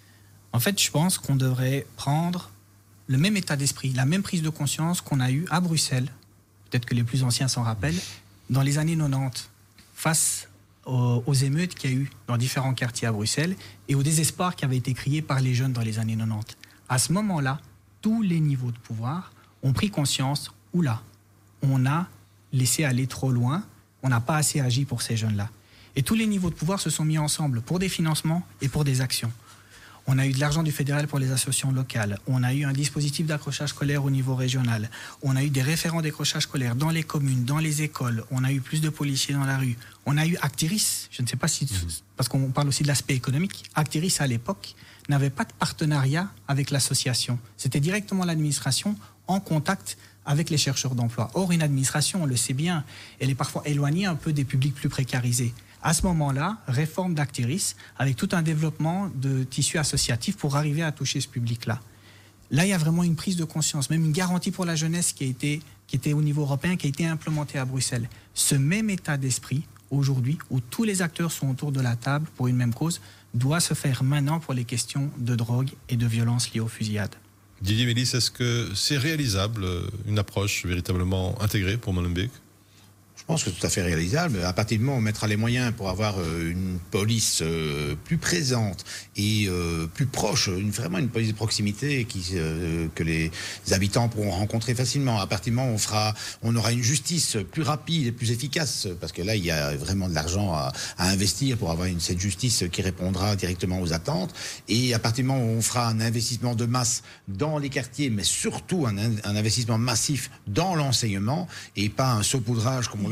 En fait, je pense qu'on devrait prendre le même état d'esprit, la même prise de conscience qu'on a eue à Bruxelles, peut-être que les plus anciens s'en rappellent, dans les années quatre-vingt-dix, face aux, aux émeutes qu'il y a eu dans différents quartiers à Bruxelles et au désespoir qui avait été créé par les jeunes dans les années quatre-vingt-dix. À ce moment-là, tous les niveaux de pouvoir ont pris conscience, oula, on a laissé aller trop loin, on n'a pas assez agi pour ces jeunes-là. Et tous les niveaux de pouvoir se sont mis ensemble pour des financements et pour des actions. On a eu de l'argent du fédéral pour les associations locales. On a eu un dispositif d'accrochage scolaire au niveau régional. On a eu des référents d'accrochage scolaire dans les communes, dans les écoles. On a eu plus de policiers dans la rue. On a eu Actiris. Je ne sais pas si... Parce qu'on parle aussi de l'aspect économique. Actiris, à l'époque, n'avait pas de partenariat avec l'association. C'était directement l'administration en contact avec les chercheurs d'emploi. Or, une administration, on le sait bien, elle est parfois éloignée un peu des publics plus précarisés. À ce moment-là, réforme d'Actiris, avec tout un développement de tissus associatifs pour arriver à toucher ce public-là. Là, il y a vraiment une prise de conscience, même une garantie pour la jeunesse qui, a été, qui était au niveau européen, qui a été implémentée à Bruxelles. Ce même état d'esprit, aujourd'hui, où tous les acteurs sont autour de la table pour une même cause, doit se faire maintenant pour les questions de drogue et de violence liées aux fusillades. Didier Mélis, est-ce que c'est réalisable, une approche véritablement intégrée pour Molenbeek? Je pense que c'est tout à fait réalisable. À partir du moment où on mettra les moyens pour avoir une police plus présente et plus proche, une, vraiment une police de proximité qui, euh, que les habitants pourront rencontrer facilement. À partir du moment où on, fera, on aura une justice plus rapide et plus efficace, parce que là, il y a vraiment de l'argent à, à investir pour avoir une, cette justice qui répondra directement aux attentes. Et à partir du moment où on fera un investissement de masse dans les quartiers, mais surtout un, un investissement massif dans l'enseignement et pas un saupoudrage comme on le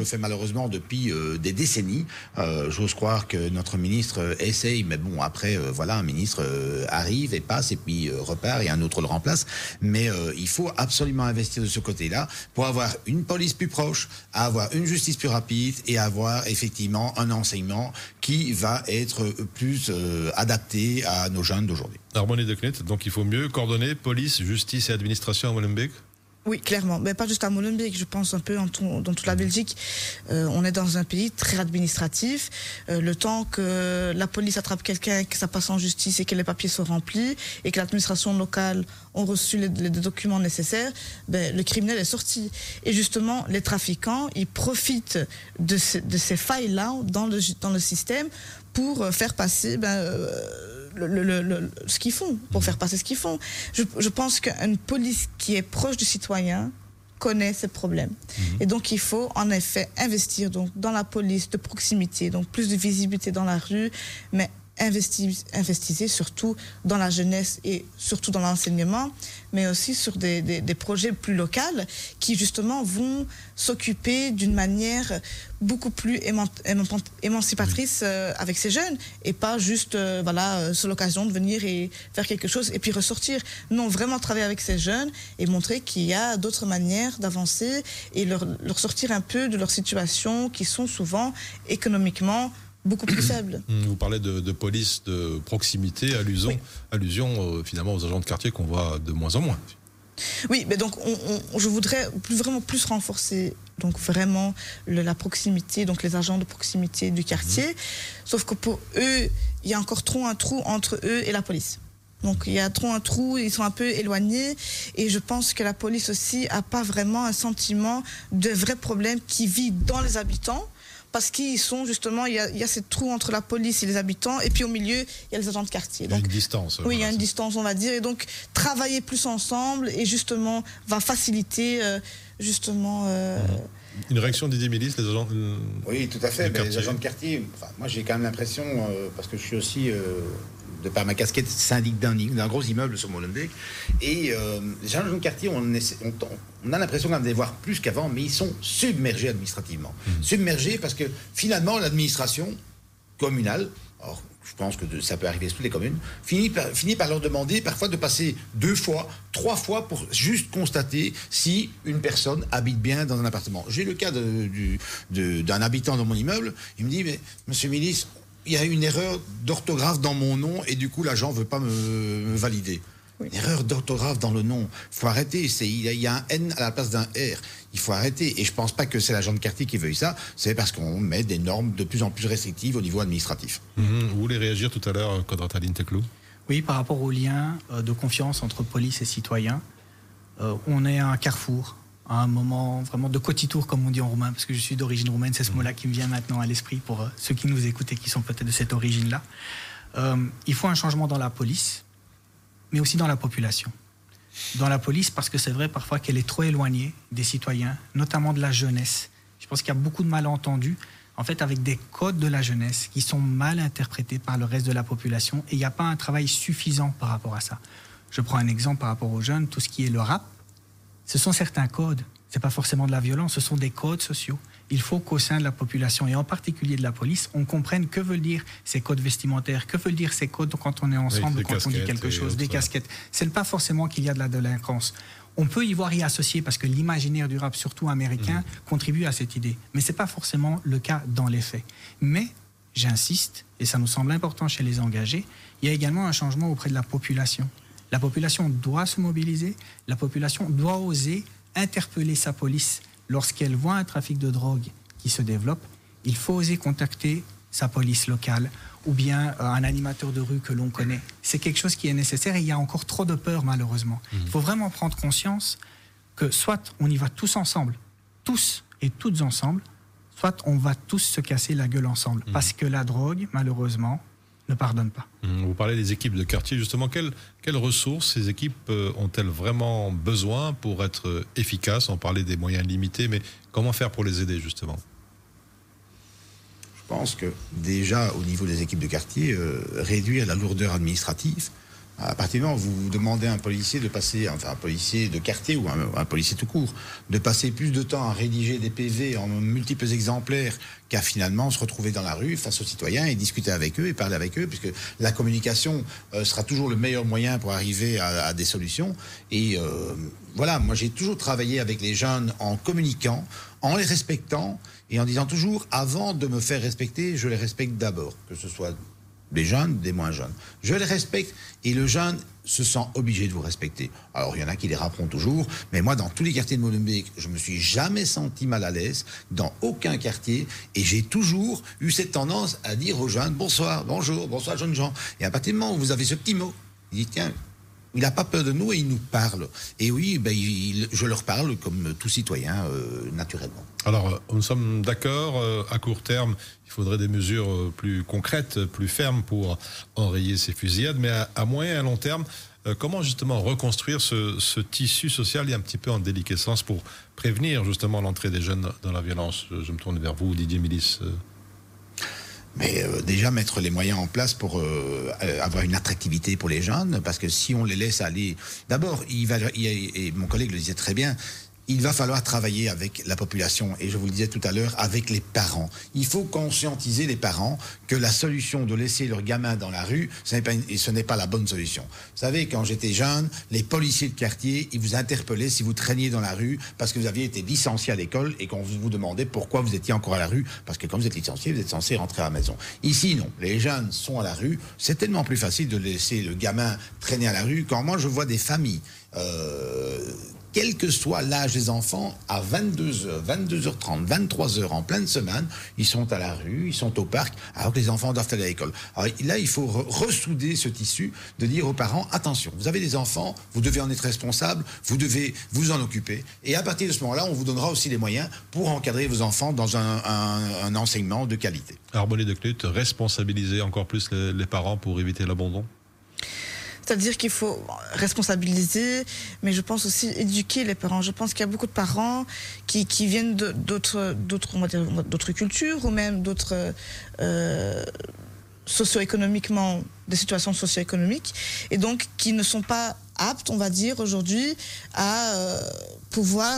le fait malheureusement depuis euh, des décennies. Euh, j'ose croire que notre ministre euh, essaye, mais bon, après, euh, voilà, un ministre euh, arrive et passe et puis euh, repart et un autre le remplace. Mais euh, il faut absolument investir de ce côté-là pour avoir une police plus proche, avoir une justice plus rapide et avoir effectivement un enseignement qui va être plus euh, adapté à nos jeunes d'aujourd'hui. Harmonie de Knet, donc il faut mieux coordonner police, justice et administration à Molenbeek? Oui, clairement. Mais pas juste à Molenbeek, je pense un peu en tout, dans toute la Belgique. Euh, on est dans un pays très administratif. Euh, le temps que la police attrape quelqu'un, que ça passe en justice et que les papiers sont remplis et que l'administration locale ont reçu les, les documents nécessaires, ben, le criminel est sorti. Et justement, les trafiquants, ils profitent de, ce, de ces failles-là dans le, dans le système pour faire passer... Ben, euh, Le, le, le, ce qu'ils font, pour faire passer ce qu'ils font. Je, je pense qu'une police qui est proche du citoyen connaît ses problèmes. Mmh. Et donc il faut en effet investir donc, dans la police de proximité, donc plus de visibilité dans la rue, mais investir, investissez surtout dans la jeunesse et surtout dans l'enseignement, mais aussi sur des, des, des projets plus locaux qui justement vont s'occuper d'une manière beaucoup plus émancipatrice euh, avec ces jeunes et pas juste euh, voilà, euh, sur l'occasion de venir et faire quelque chose et puis ressortir. Non, vraiment travailler avec ces jeunes et montrer qu'il y a d'autres manières d'avancer et leur, leur sortir un peu de leur situation qui sont souvent économiquement beaucoup plus faible. Vous parlez de, de police de proximité, allusion, oui. allusion euh, finalement aux agents de quartier qu'on voit de moins en moins. Oui, mais donc on, on, je voudrais plus, vraiment plus renforcer donc vraiment le, la proximité, donc les agents de proximité du quartier. Mmh. Sauf que pour eux, il y a encore trop un trou entre eux et la police. Donc il y a trop un trou, ils sont un peu éloignés et je pense que la police aussi a pas vraiment un sentiment de vrais problèmes qui vit dans les habitants. Parce qu'ils sont justement, il y, a, il y a ce trou entre la police et les habitants, et puis au milieu, il y a les agents de quartier. Donc, il y a une Oui, distance. Voilà, il y a une c'est... distance, on va dire, et donc travailler plus ensemble, et justement, va faciliter, euh, justement... Euh, Une réaction d'Didier Milis, les agents euh, Oui, tout à fait. Ben, les agents de quartier, enfin, moi j'ai quand même l'impression, euh, parce que je suis aussi, euh, de par ma casquette, syndic d'un, d'un gros immeuble sur Molenbeek, et euh, les agents de quartier, on, essaie, on, on a l'impression quand même de les voir plus qu'avant, mais ils sont submergés administrativement. Mmh. Submergés parce que finalement, l'administration communale, or, je pense que de, ça peut arriver sur toutes les communes, finit par, finit par leur demander parfois de passer deux fois, trois fois pour juste constater si une personne habite bien dans un appartement. J'ai le cas de, du, de, d'un habitant dans mon immeuble, il me dit, mais monsieur Milis, il y a une erreur d'orthographe dans mon nom et du coup l'agent ne veut pas me, me valider. Oui. Une erreur d'orthographe dans le nom. Il faut arrêter. C'est, il, y a, il y a un N à la place d'un R. Il faut arrêter. Et je ne pense pas que c'est l'agent de quartier qui veuille ça. C'est parce qu'on met des normes de plus en plus restrictives au niveau administratif. Mmh. Vous voulez réagir tout à l'heure, Kodrataline Teklou ? Oui, par rapport au lien de confiance entre police et citoyens. Euh, on est à un carrefour, à un moment vraiment de cotitour, comme on dit en roumain, parce que je suis d'origine roumaine. C'est ce mot-là qui me vient maintenant à l'esprit pour euh, ceux qui nous écoutent et qui sont peut-être de cette origine-là. Euh, il faut un changement dans la police, mais aussi dans la population. Dans la police, parce que c'est vrai parfois qu'elle est trop éloignée des citoyens, notamment de la jeunesse. Je pense qu'il y a beaucoup de malentendus, en fait, avec des codes de la jeunesse qui sont mal interprétés par le reste de la population, et il n'y a pas un travail suffisant par rapport à ça. Je prends un exemple par rapport aux jeunes, tout ce qui est le rap, ce sont certains codes, ce n'est pas forcément de la violence, ce sont des codes sociaux. Il faut qu'au sein de la population, et en particulier de la police, on comprenne que veulent dire ces codes vestimentaires, que veulent dire ces codes quand on est ensemble, oui, quand on dit quelque chose, des casquettes. Ce n'est pas forcément qu'il y a de la délinquance. On peut y voir y associer parce que l'imaginaire du rap, surtout américain, mmh. contribue à cette idée. Mais ce n'est pas forcément le cas dans les faits. Mais, j'insiste, et ça nous semble important chez les engagés, il y a également un changement auprès de la population. La population doit se mobiliser, la population doit oser interpeller sa police. Lorsqu'elle voit un trafic de drogue qui se développe, il faut oser contacter sa police locale ou bien euh, un animateur de rue que l'on connaît. C'est quelque chose qui est nécessaire et il y a encore trop de peur malheureusement. Mmh. Il faut vraiment prendre conscience que soit on y va tous ensemble, tous et toutes ensemble, soit on va tous se casser la gueule ensemble. Mmh. Parce que la drogue, malheureusement, ne pardonne pas. Vous parlez des équipes de quartier, justement. Quelles, quelles ressources ces équipes ont-elles vraiment besoin pour être efficaces ? On parlait des moyens limités, mais comment faire pour les aider, justement ? Je pense que déjà, au niveau des équipes de quartier, euh, réduire la lourdeur administrative, À partir du moment où vous demandez à un policier de passer, enfin un policier de quartier ou un, un policier tout court, de passer plus de temps à rédiger des P V en multiples exemplaires qu'à finalement se retrouver dans la rue face aux citoyens et discuter avec eux et parler avec eux, puisque la communication euh, sera toujours le meilleur moyen pour arriver à, à des solutions. Et euh, voilà, moi j'ai toujours travaillé avec les jeunes en communiquant, en les respectant et en disant toujours, avant de me faire respecter, je les respecte d'abord, que ce soit des jeunes, des moins jeunes. Je les respecte et le jeune se sent obligé de vous respecter. Alors, il y en a qui les rapperont toujours, mais moi, dans tous les quartiers de Molenbeek, je me suis jamais senti mal à l'aise, dans aucun quartier, et j'ai toujours eu cette tendance à dire aux jeunes, bonsoir, bonjour, bonsoir, jeunes gens. Et à partir du moment où vous avez ce petit mot, il dit, tiens, il n'a pas peur de nous et il nous parle. Et oui, ben, il, je leur parle comme tout citoyen, euh, naturellement. Alors, nous sommes d'accord, euh, à court terme, il faudrait des mesures euh, plus concrètes, plus fermes pour enrayer ces fusillades, mais à, à moyen et à long terme, euh, comment justement reconstruire ce, ce tissu social et un petit peu en déliquescence pour prévenir justement l'entrée des jeunes dans la violence? Je me tourne vers vous, Didier Milice. Mais euh, déjà mettre les moyens en place pour euh, avoir une attractivité pour les jeunes, parce que si on les laisse aller... D'abord, il va, il, et mon collègue le disait très bien, il va falloir travailler avec la population, et je vous le disais tout à l'heure, avec les parents. Il faut conscientiser les parents que la solution de laisser leur gamin dans la rue, ce n'est pas, une, ce n'est pas la bonne solution. Vous savez, quand j'étais jeune, les policiers de quartier, ils vous interpellaient si vous traîniez dans la rue parce que vous aviez été licencié à l'école et qu'on vous demandait pourquoi vous étiez encore à la rue, parce que quand vous êtes licencié, vous êtes censé rentrer à la maison. Ici, non. Les jeunes sont à la rue. C'est tellement plus facile de laisser le gamin traîner à la rue. Quand moi, je vois des familles... Euh, quel que soit l'âge des enfants, à vingt-deux heures, vingt-deux heures trente, vingt-trois heures en pleine semaine, ils sont à la rue, ils sont au parc, alors que les enfants doivent aller à l'école. Alors là, il faut re- ressouder ce tissu, de dire aux parents, attention, vous avez des enfants, vous devez en être responsable, vous devez vous en occuper, et à partir de ce moment-là, on vous donnera aussi les moyens pour encadrer vos enfants dans un, un, un enseignement de qualité. Arbonnet de Clut, responsabiliser encore plus les, les parents pour éviter l'abandon? C'est-à-dire qu'il faut responsabiliser, mais je pense aussi éduquer les parents. Je pense qu'il y a beaucoup de parents qui, qui viennent de, d'autres, d'autres, on va dire, d'autres cultures ou même d'autres euh, socio-économiquement, des situations socio-économiques, et donc qui ne sont pas aptes, on va dire, aujourd'hui à euh, pouvoir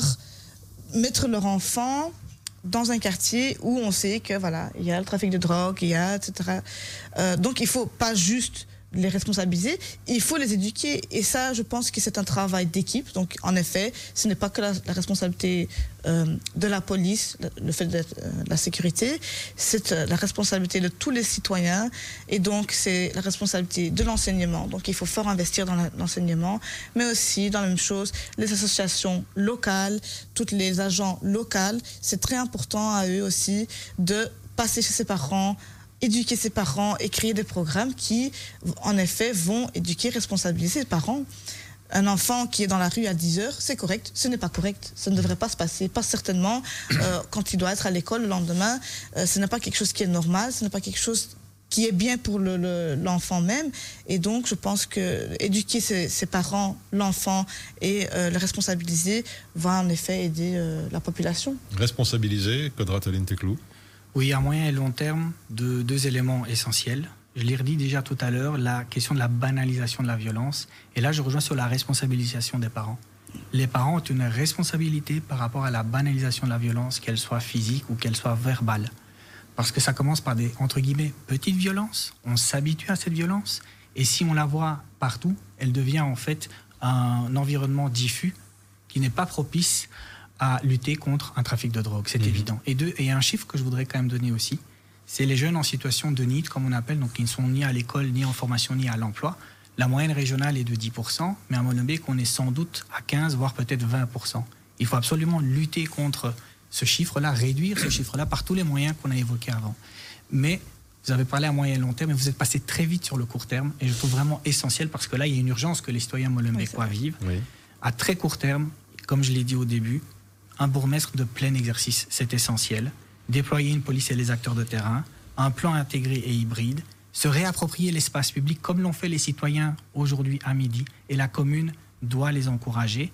mettre leur enfant dans un quartier où on sait que voilà, il y a le trafic de drogue, il y a et cetera. Euh, donc il faut pas juste les responsabiliser, il faut les éduquer, et ça je pense que c'est un travail d'équipe. Donc en effet, ce n'est pas que la, la responsabilité euh, de la police, le, le fait de euh, la sécurité, c'est euh, la responsabilité de tous les citoyens, et donc c'est la responsabilité de l'enseignement. Donc il faut fort investir dans la, l'enseignement, mais aussi dans la même chose, les associations locales, tous les agents locaux, c'est très important à eux aussi de passer chez ses parents, éduquer ses parents et créer des programmes qui, en effet, vont éduquer, responsabiliser ses parents. Un enfant qui est dans la rue à dix heures, c'est correct, ce n'est pas correct, ça ne devrait pas se passer, pas certainement euh, quand il doit être à l'école le lendemain, euh, ce n'est pas quelque chose qui est normal, ce n'est pas quelque chose qui est bien pour le, le, l'enfant même, et donc je pense que éduquer ses, ses parents, l'enfant et euh, le responsabiliser va en effet aider euh, la population. Responsabiliser, Kodrateline Teklou. Oui, à moyen et long terme, de, deux éléments essentiels. Je l'ai redit déjà tout à l'heure, la question de la banalisation de la violence. Et là, je rejoins sur la responsabilisation des parents. Les parents ont une responsabilité par rapport à la banalisation de la violence, qu'elle soit physique ou qu'elle soit verbale. Parce que ça commence par des, entre guillemets, petites violences. On s'habitue à cette violence. Et si on la voit partout, elle devient en fait un environnement diffus qui n'est pas propice à lutter contre un trafic de drogue, c'est mmh. évident. Et, deux, et un chiffre que je voudrais quand même donner aussi, c'est les jeunes en situation de N I T, comme on appelle, donc qui ne sont ni à l'école, ni en formation, ni à l'emploi. La moyenne régionale est de dix pour cent, mais à Molenbeek, on est sans doute à quinze, voire peut-être vingt pour cent. Il faut absolument lutter contre ce chiffre-là, réduire ce chiffre-là par tous les moyens qu'on a évoqués avant. Mais vous avez parlé à moyen et long terme, mais vous êtes passé très vite sur le court terme, et je trouve vraiment essentiel, parce que là, il y a une urgence que les citoyens molenbeekois oui, vivent. Oui. À très court terme, comme je l'ai dit au début, un bourgmestre de plein exercice, c'est essentiel. Déployer une police et les acteurs de terrain, un plan intégré et hybride, se réapproprier l'espace public comme l'ont fait les citoyens aujourd'hui à midi, et la commune doit les encourager.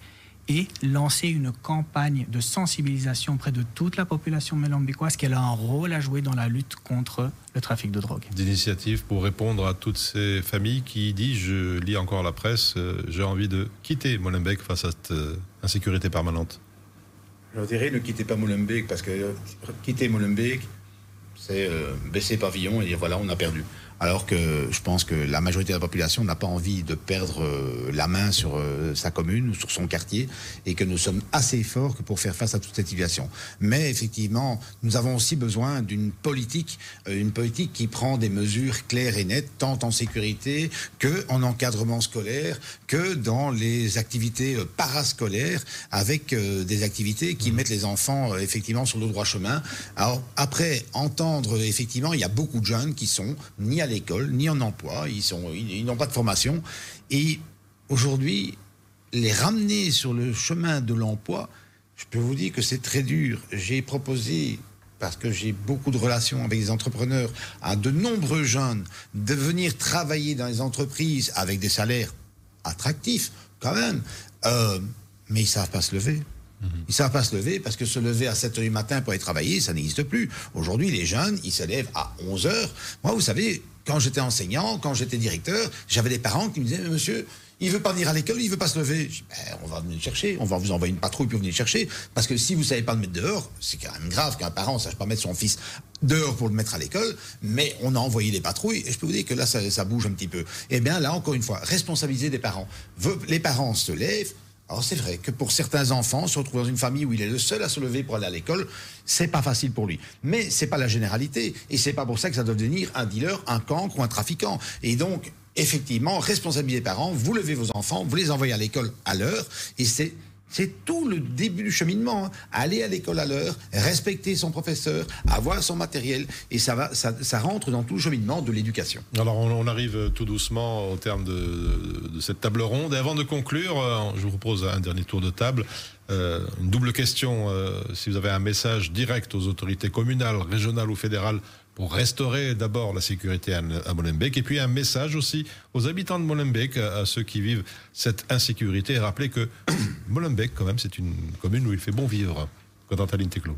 et lancer une campagne de sensibilisation auprès de toute la population molenbeekoise qu'elle a un rôle à jouer dans la lutte contre le trafic de drogue. D'initiatives pour répondre à toutes ces familles qui disent, je lis encore la presse, euh, j'ai envie de quitter Molenbeek face à cette euh, insécurité permanente. Je dirais, ne quittez pas Molenbeek, parce que euh, quitter Molenbeek, c'est euh, baisser pavillon et dire voilà, on a perdu. Alors que je pense que la majorité de la population n'a pas envie de perdre euh, la main sur euh, sa commune ou sur son quartier, et que nous sommes assez forts que pour faire face à toute cette situation. Mais effectivement, nous avons aussi besoin d'une politique, euh, une politique qui prend des mesures claires et nettes, tant en sécurité que en encadrement scolaire, que dans les activités euh, parascolaires, avec euh, des activités qui mmh. mettent les enfants euh, effectivement sur le droit chemin. Alors après, entendre effectivement, il y a beaucoup de jeunes qui sont ni à l'école, ni en emploi, ils, sont, ils, ils n'ont pas de formation. Et aujourd'hui, les ramener sur le chemin de l'emploi, je peux vous dire que c'est très dur. J'ai proposé, parce que j'ai beaucoup de relations avec des entrepreneurs, à de nombreux jeunes de venir travailler dans les entreprises avec des salaires attractifs, quand même, euh, mais ils ne savent pas se lever. Ils ne savent pas se lever, parce que se lever à sept heures du matin pour aller travailler, ça n'existe plus. Aujourd'hui, les jeunes, ils se lèvent à onze heures. Moi, vous savez, quand j'étais enseignant, quand j'étais directeur, j'avais des parents qui me disaient « Monsieur, il ne veut pas venir à l'école, il ne veut pas se lever. » Je dis ben, « On va venir le chercher, on va vous envoyer une patrouille pour venir le chercher. Parce que si vous ne savez pas le mettre dehors, c'est quand même grave qu'un parent ne sache pas mettre son fils dehors pour le mettre à l'école. Mais on a envoyé des patrouilles, et je peux vous dire que là, ça, ça bouge un petit peu. » Eh bien, là, encore une fois, responsabiliser des parents. Les parents se lèvent. Alors c'est vrai que pour certains enfants, se retrouver dans une famille où il est le seul à se lever pour aller à l'école, c'est pas facile pour lui. Mais c'est pas la généralité, et c'est pas pour ça que ça doit devenir un dealer, un cancre ou un trafiquant. Et donc, effectivement, responsabiliser les parents, vous levez vos enfants, vous les envoyez à l'école à l'heure, et c'est C'est tout le début du cheminement. Hein. Aller à l'école à l'heure, respecter son professeur, avoir son matériel, et ça, va, ça, ça rentre dans tout le cheminement de l'éducation. Alors on, on arrive tout doucement au terme de, de cette table ronde. Et avant de conclure, je vous propose un dernier tour de table. Euh, une double question. Euh, si vous avez un message direct aux autorités communales, régionales ou fédérales pour restaurer d'abord la sécurité à, à Molenbeek, et puis un message aussi aux habitants de Molenbeek, à, à ceux qui vivent cette insécurité, et rappeler que Molenbeek, quand même, c'est une commune où il fait bon vivre. Corentin Teclo.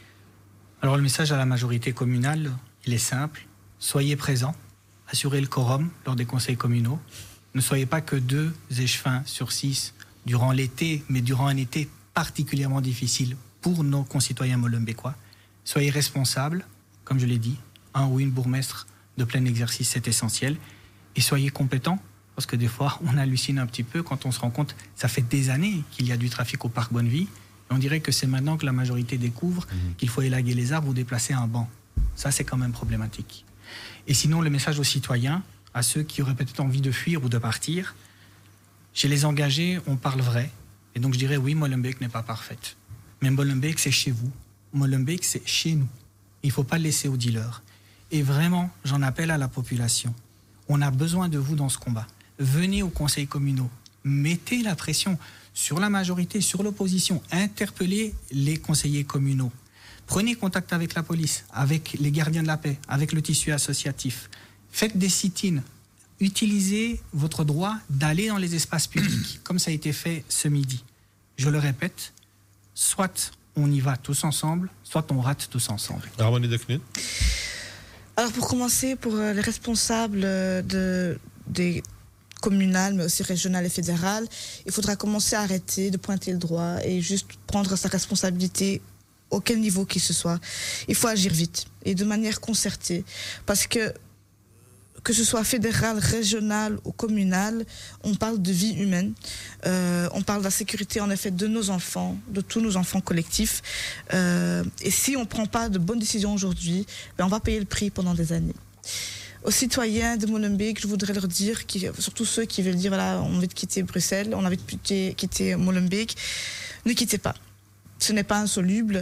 Alors le message à la majorité communale, il est simple. Soyez présents, assurez le quorum lors des conseils communaux. Ne soyez pas que deux échevins sur six durant l'été, mais durant un été particulièrement difficile pour nos concitoyens molenbeekois. Soyez responsables, comme je l'ai dit, un ou une bourgmestre de plein exercice, c'est essentiel. Et soyez compétents, parce que des fois, on hallucine un petit peu quand on se rend compte, ça fait des années qu'il y a du trafic au parc Bonnevie, et on dirait que c'est maintenant que la majorité découvre mmh. qu'il faut élaguer les arbres ou déplacer un banc. Ça, c'est quand même problématique. Et sinon, le message aux citoyens, à ceux qui auraient peut-être envie de fuir ou de partir, chez les engagés, on parle vrai. Et donc, je dirais, oui, Molenbeek n'est pas parfaite. Mais Molenbeek, c'est chez vous. Molenbeek, c'est chez nous. Il ne faut pas le laisser aux dealers. Et vraiment, j'en appelle à la population. On a besoin de vous dans ce combat. Venez aux conseils communaux. Mettez la pression sur la majorité, sur l'opposition. Interpellez les conseillers communaux. Prenez contact avec la police, avec les gardiens de la paix, avec le tissu associatif. Faites des sit-ins. Utilisez votre droit d'aller dans les espaces publics, comme ça a été fait ce midi. Je le répète, soit on y va tous ensemble, soit on rate tous ensemble. Harmonie de Knut. Alors pour commencer, pour les responsables de, des communales, mais aussi régionales et fédérales, il faudra commencer à arrêter de pointer le doigt et juste prendre sa responsabilité auquel niveau qu'il se soit. Il faut agir vite et de manière concertée, parce que que ce soit fédéral, régional ou communal, on parle de vie humaine. Euh, on parle de la sécurité, en effet, de nos enfants, de tous nos enfants collectifs. Euh, et si on ne prend pas de bonnes décisions aujourd'hui, ben on va payer le prix pendant des années. Aux citoyens de Molenbeek, je voudrais leur dire, qui, surtout ceux qui veulent dire, voilà, on a envie de quitter Bruxelles, on a envie de quitter, quitter Molenbeek, ne quittez pas. Ce n'est pas insoluble.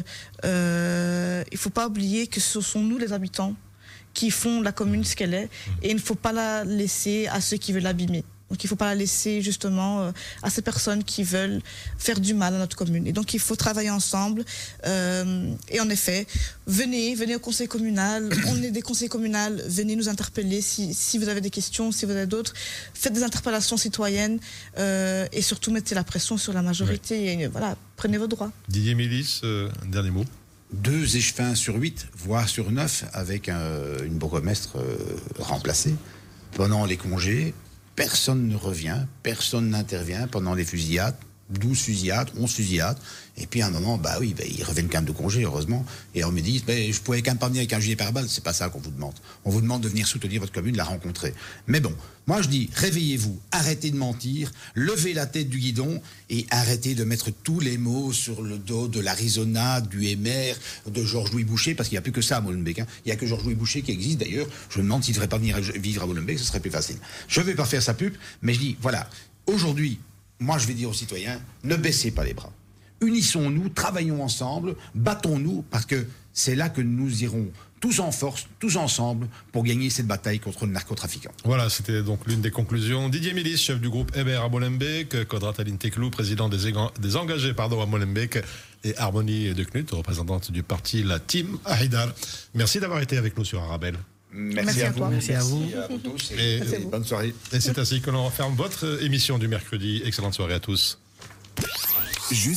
Euh, il ne faut pas oublier que ce sont nous, les habitants, qui font la commune ce qu'elle est, et il ne faut pas la laisser à ceux qui veulent l'abîmer. Donc il ne faut pas la laisser justement euh, à ces personnes qui veulent faire du mal à notre commune. Et donc il faut travailler ensemble. Euh, et en effet, venez, venez au conseil communal. On est des conseils communaux. Venez nous interpeller si, si vous avez des questions, si vous avez d'autres. Faites des interpellations citoyennes euh, et surtout mettez la pression sur la majorité. Oui. Et voilà, prenez vos droits. Didier Mélis, euh, un dernier mot. Deux échevins sur huit, voire sur neuf, avec un, une bourgmestre euh, remplacée. Pendant les congés, personne ne revient, personne n'intervient pendant les fusillades, douze fusillades, onze fusillades. Et puis à un moment, bah oui, bah, ils reviennent quand même de congé, heureusement. Et on me dit, bah, je pouvais quand même pas venir avec un gilet pare-balles. C'est pas ça qu'on vous demande. On vous demande de venir soutenir votre commune, la rencontrer. Mais bon, moi je dis, réveillez-vous, arrêtez de mentir, levez la tête du guidon et arrêtez de mettre tous les mots sur le dos de l'Arizona, du M R, de Georges-Louis Boucher, parce qu'il n'y a plus que ça à Molenbeek. Hein. Il n'y a que Georges-Louis Boucher qui existe d'ailleurs. Je me demande s'il ne devrait pas venir vivre à Molenbeek, ce serait plus facile. Je ne vais pas faire sa pub, mais je dis, voilà, aujourd'hui, moi je vais dire aux citoyens, ne baissez pas les bras. Unissons-nous, travaillons ensemble, battons-nous, parce que c'est là que nous irons tous en force, tous ensemble, pour gagner cette bataille contre le narcotrafiquant. Voilà, c'était donc l'une des conclusions. Didier Mélis, chef du groupe Hébert à Molenbeek, Kodrat Aline Teklou, président des, éga- des engagés pardon, à Molenbeek, et Harmonie de Knut, représentante du parti La Team Haïdar. Merci d'avoir été avec nous sur Arabelle. Merci, Merci à, à vous. toi. Merci à vous. Merci à vous tous et, Et- et bonne soirée. Et c'est ainsi que l'on referme votre émission du mercredi. Excellente soirée à tous. Juste